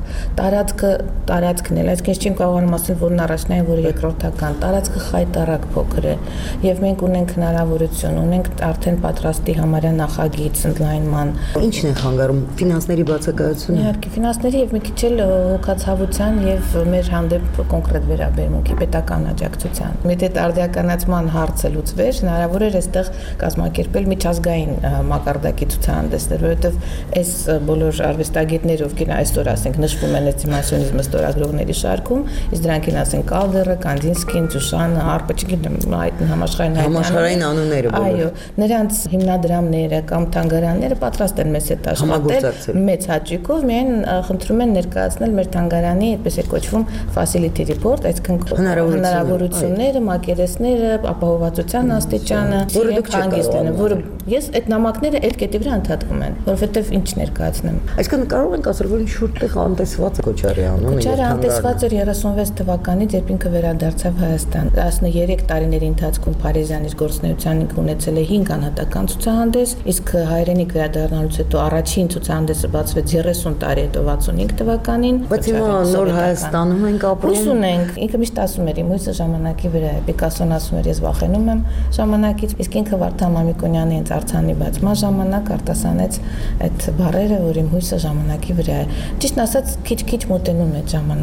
տարածքն էլ, այսինքն չենք կարողանում ասել, որն առաջնային, որը երկրորդական, տարածքը խայտարակ փոքր է եւ մենք ունենք հնարավորություն, ունենք արդեն պատրաստի համարյա նախագիծ ընդլայնման։ Ինչն է խանգարում ֆինանսների բացակայությունը։ Իհարկե ֆինանսների եւ մի քիչ էլ հոգացավության եւ մեր հանդեպ կոնկրետ վերաբերմունքի պետական աջակցության։ Եթե արդիականացման հարցը լուծվեր, հնարավոր էր այստեղ կազմակերպել միջազգային մակարդակի ցուցահանդեսներ, որովհետեւ այս բոլոր արվեստագետները, ովքեր այսօր ասենք նշվում են դիմասիոնիզմը ստորագրողների շարքում, իսկ դրանքին ասենք Կալդերը, Կանդինսկին, Ճուշանը, Հարպը, չգիտեմ, այդ համաշխարհային անունները բոլոր։ Այո, նրանց հիմնադրամները կամ թանգարանները պատրաստ են մեզ հետ աշխատել մեծ հաճույքով, միայն խնդրում են ներկայացնել մեր թանգարանի, այդպես է կոչվում facility report, այսինքն հնարավորությունները, մակերեսները, ապահովվածության աստիճանը, որը դուք հանգիստեն, որը ես այդ նամակները այդ կետի վրա ընդհատվում են, որովհետև ինչ ներկայացնեմ։ Այսինքն կարող ենք ասել, որ ինչ-որտեղ անտեսված է Քոչարի անունը։ Քոչարը անտեսված էր 36 թվականից, երբ ինքը վերադարձավ Հայաստան։ 13 տարիների ընթացքում Փարիզյան իր գործունեության ունեցել է 5 անհատական ցուցահանդես, իսկ հայրենիք վերադառնալուց հետո առաջին ցուցահանդեսը բացվեց 30 տարի հետո 65 թվականին։ Բայց հիմա նոր Հայաստանում ենք ապրում։ Հույս ունենք, ինքը միշտ ասում էր, իմ հույսը ժամանակի վրա է։ Պիկասոն ասում էր, ես վախենում եմ ժամանակից, իսկ ինքը Վարդան Մամիկոնյանի հենց արձանի բացման ժամանակ արտասանեց այդ բառերը, որ իմ հույսը ժամանակի վրա է։ Ճիշտ ասած, քիչ-քիչ մոտենում է ժամանակը։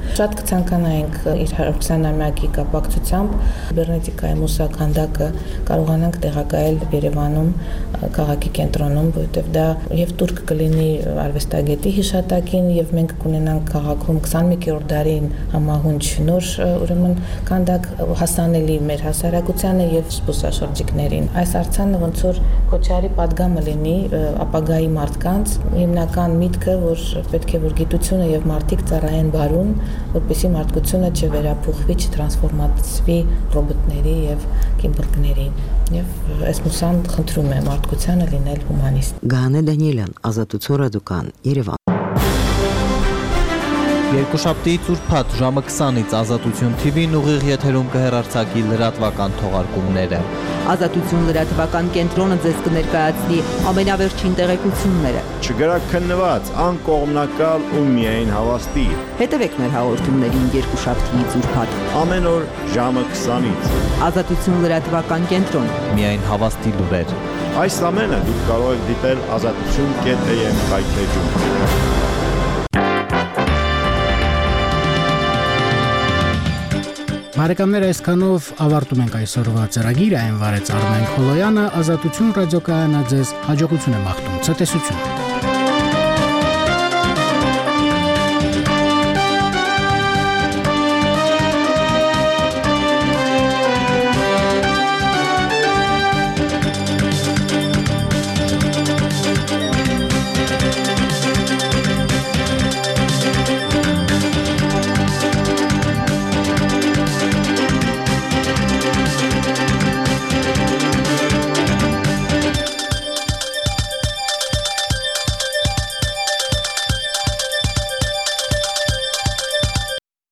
Շատ կցանկանայինք իր 20-ամյակի կապակցությամբ կիբեռնետիկայի մուսականդակը կարողանանք տեղակայել Երևանում քաղաքի կենտրոնում, որովհետև դա եւ տուրք կլինի արվեստագետի հիշատակին եւ մենք կունենանք քաղաքում 21-րդ դարին համահունչ նոր ուրեմն կանդակ հասանելի մեր հասարակությանը եւ զբոսաշրջիկներին։ Այս արձանը ոնց որ Քոչարի պատգամը լինի ապագայի մարդկանց, հիմնական միտքը, որ պետք է որ գիտությունը եւ մարդիկ ծառայեն բարուն, որպեսզի մարդկությունը չվերափոխվի, չտրանսֆորմացվի ռոբոտների եւ կիբորգների։ Եվ այս մուսան խնդրում է մարդկությանը լինել հումանիստ։ Գահանե Դանիելյան, Ազատություն ռադիոկան, Երևան։ Երկուշաբթիից ուրբաթ ժամը 20-ից Ազատություն TV-ն ուղիղ եթերում կհեռարձակի լրատվական թողարկումները։ Ազատություն լրատվական կենտրոնը ձեզ կներկայացնի ամենավերջին տեղեկությունները։ Չգրաքննված, անկողմնակալ ու միայն հավաստի։ Հետևեք մեր հաղորդումներին երկուշաբթիից ուրբաթ ամեն օր ժամը 20-ից։ Ազատություն լրատվական կենտրոն։ Միայն հավաստի լուրեր։ Այս ամենը դուք կարող եք դիտել azatutun.am կայքեջում։ Բարեկամներ, այսքանով ավարտում ենք այսօրվա ծրագիրը, այն վարեց Արմեն Խոլոյանը, Ազատություն ռադիոկայանը ձեզ հաջողություն եմ աղթում, ցտեսություն։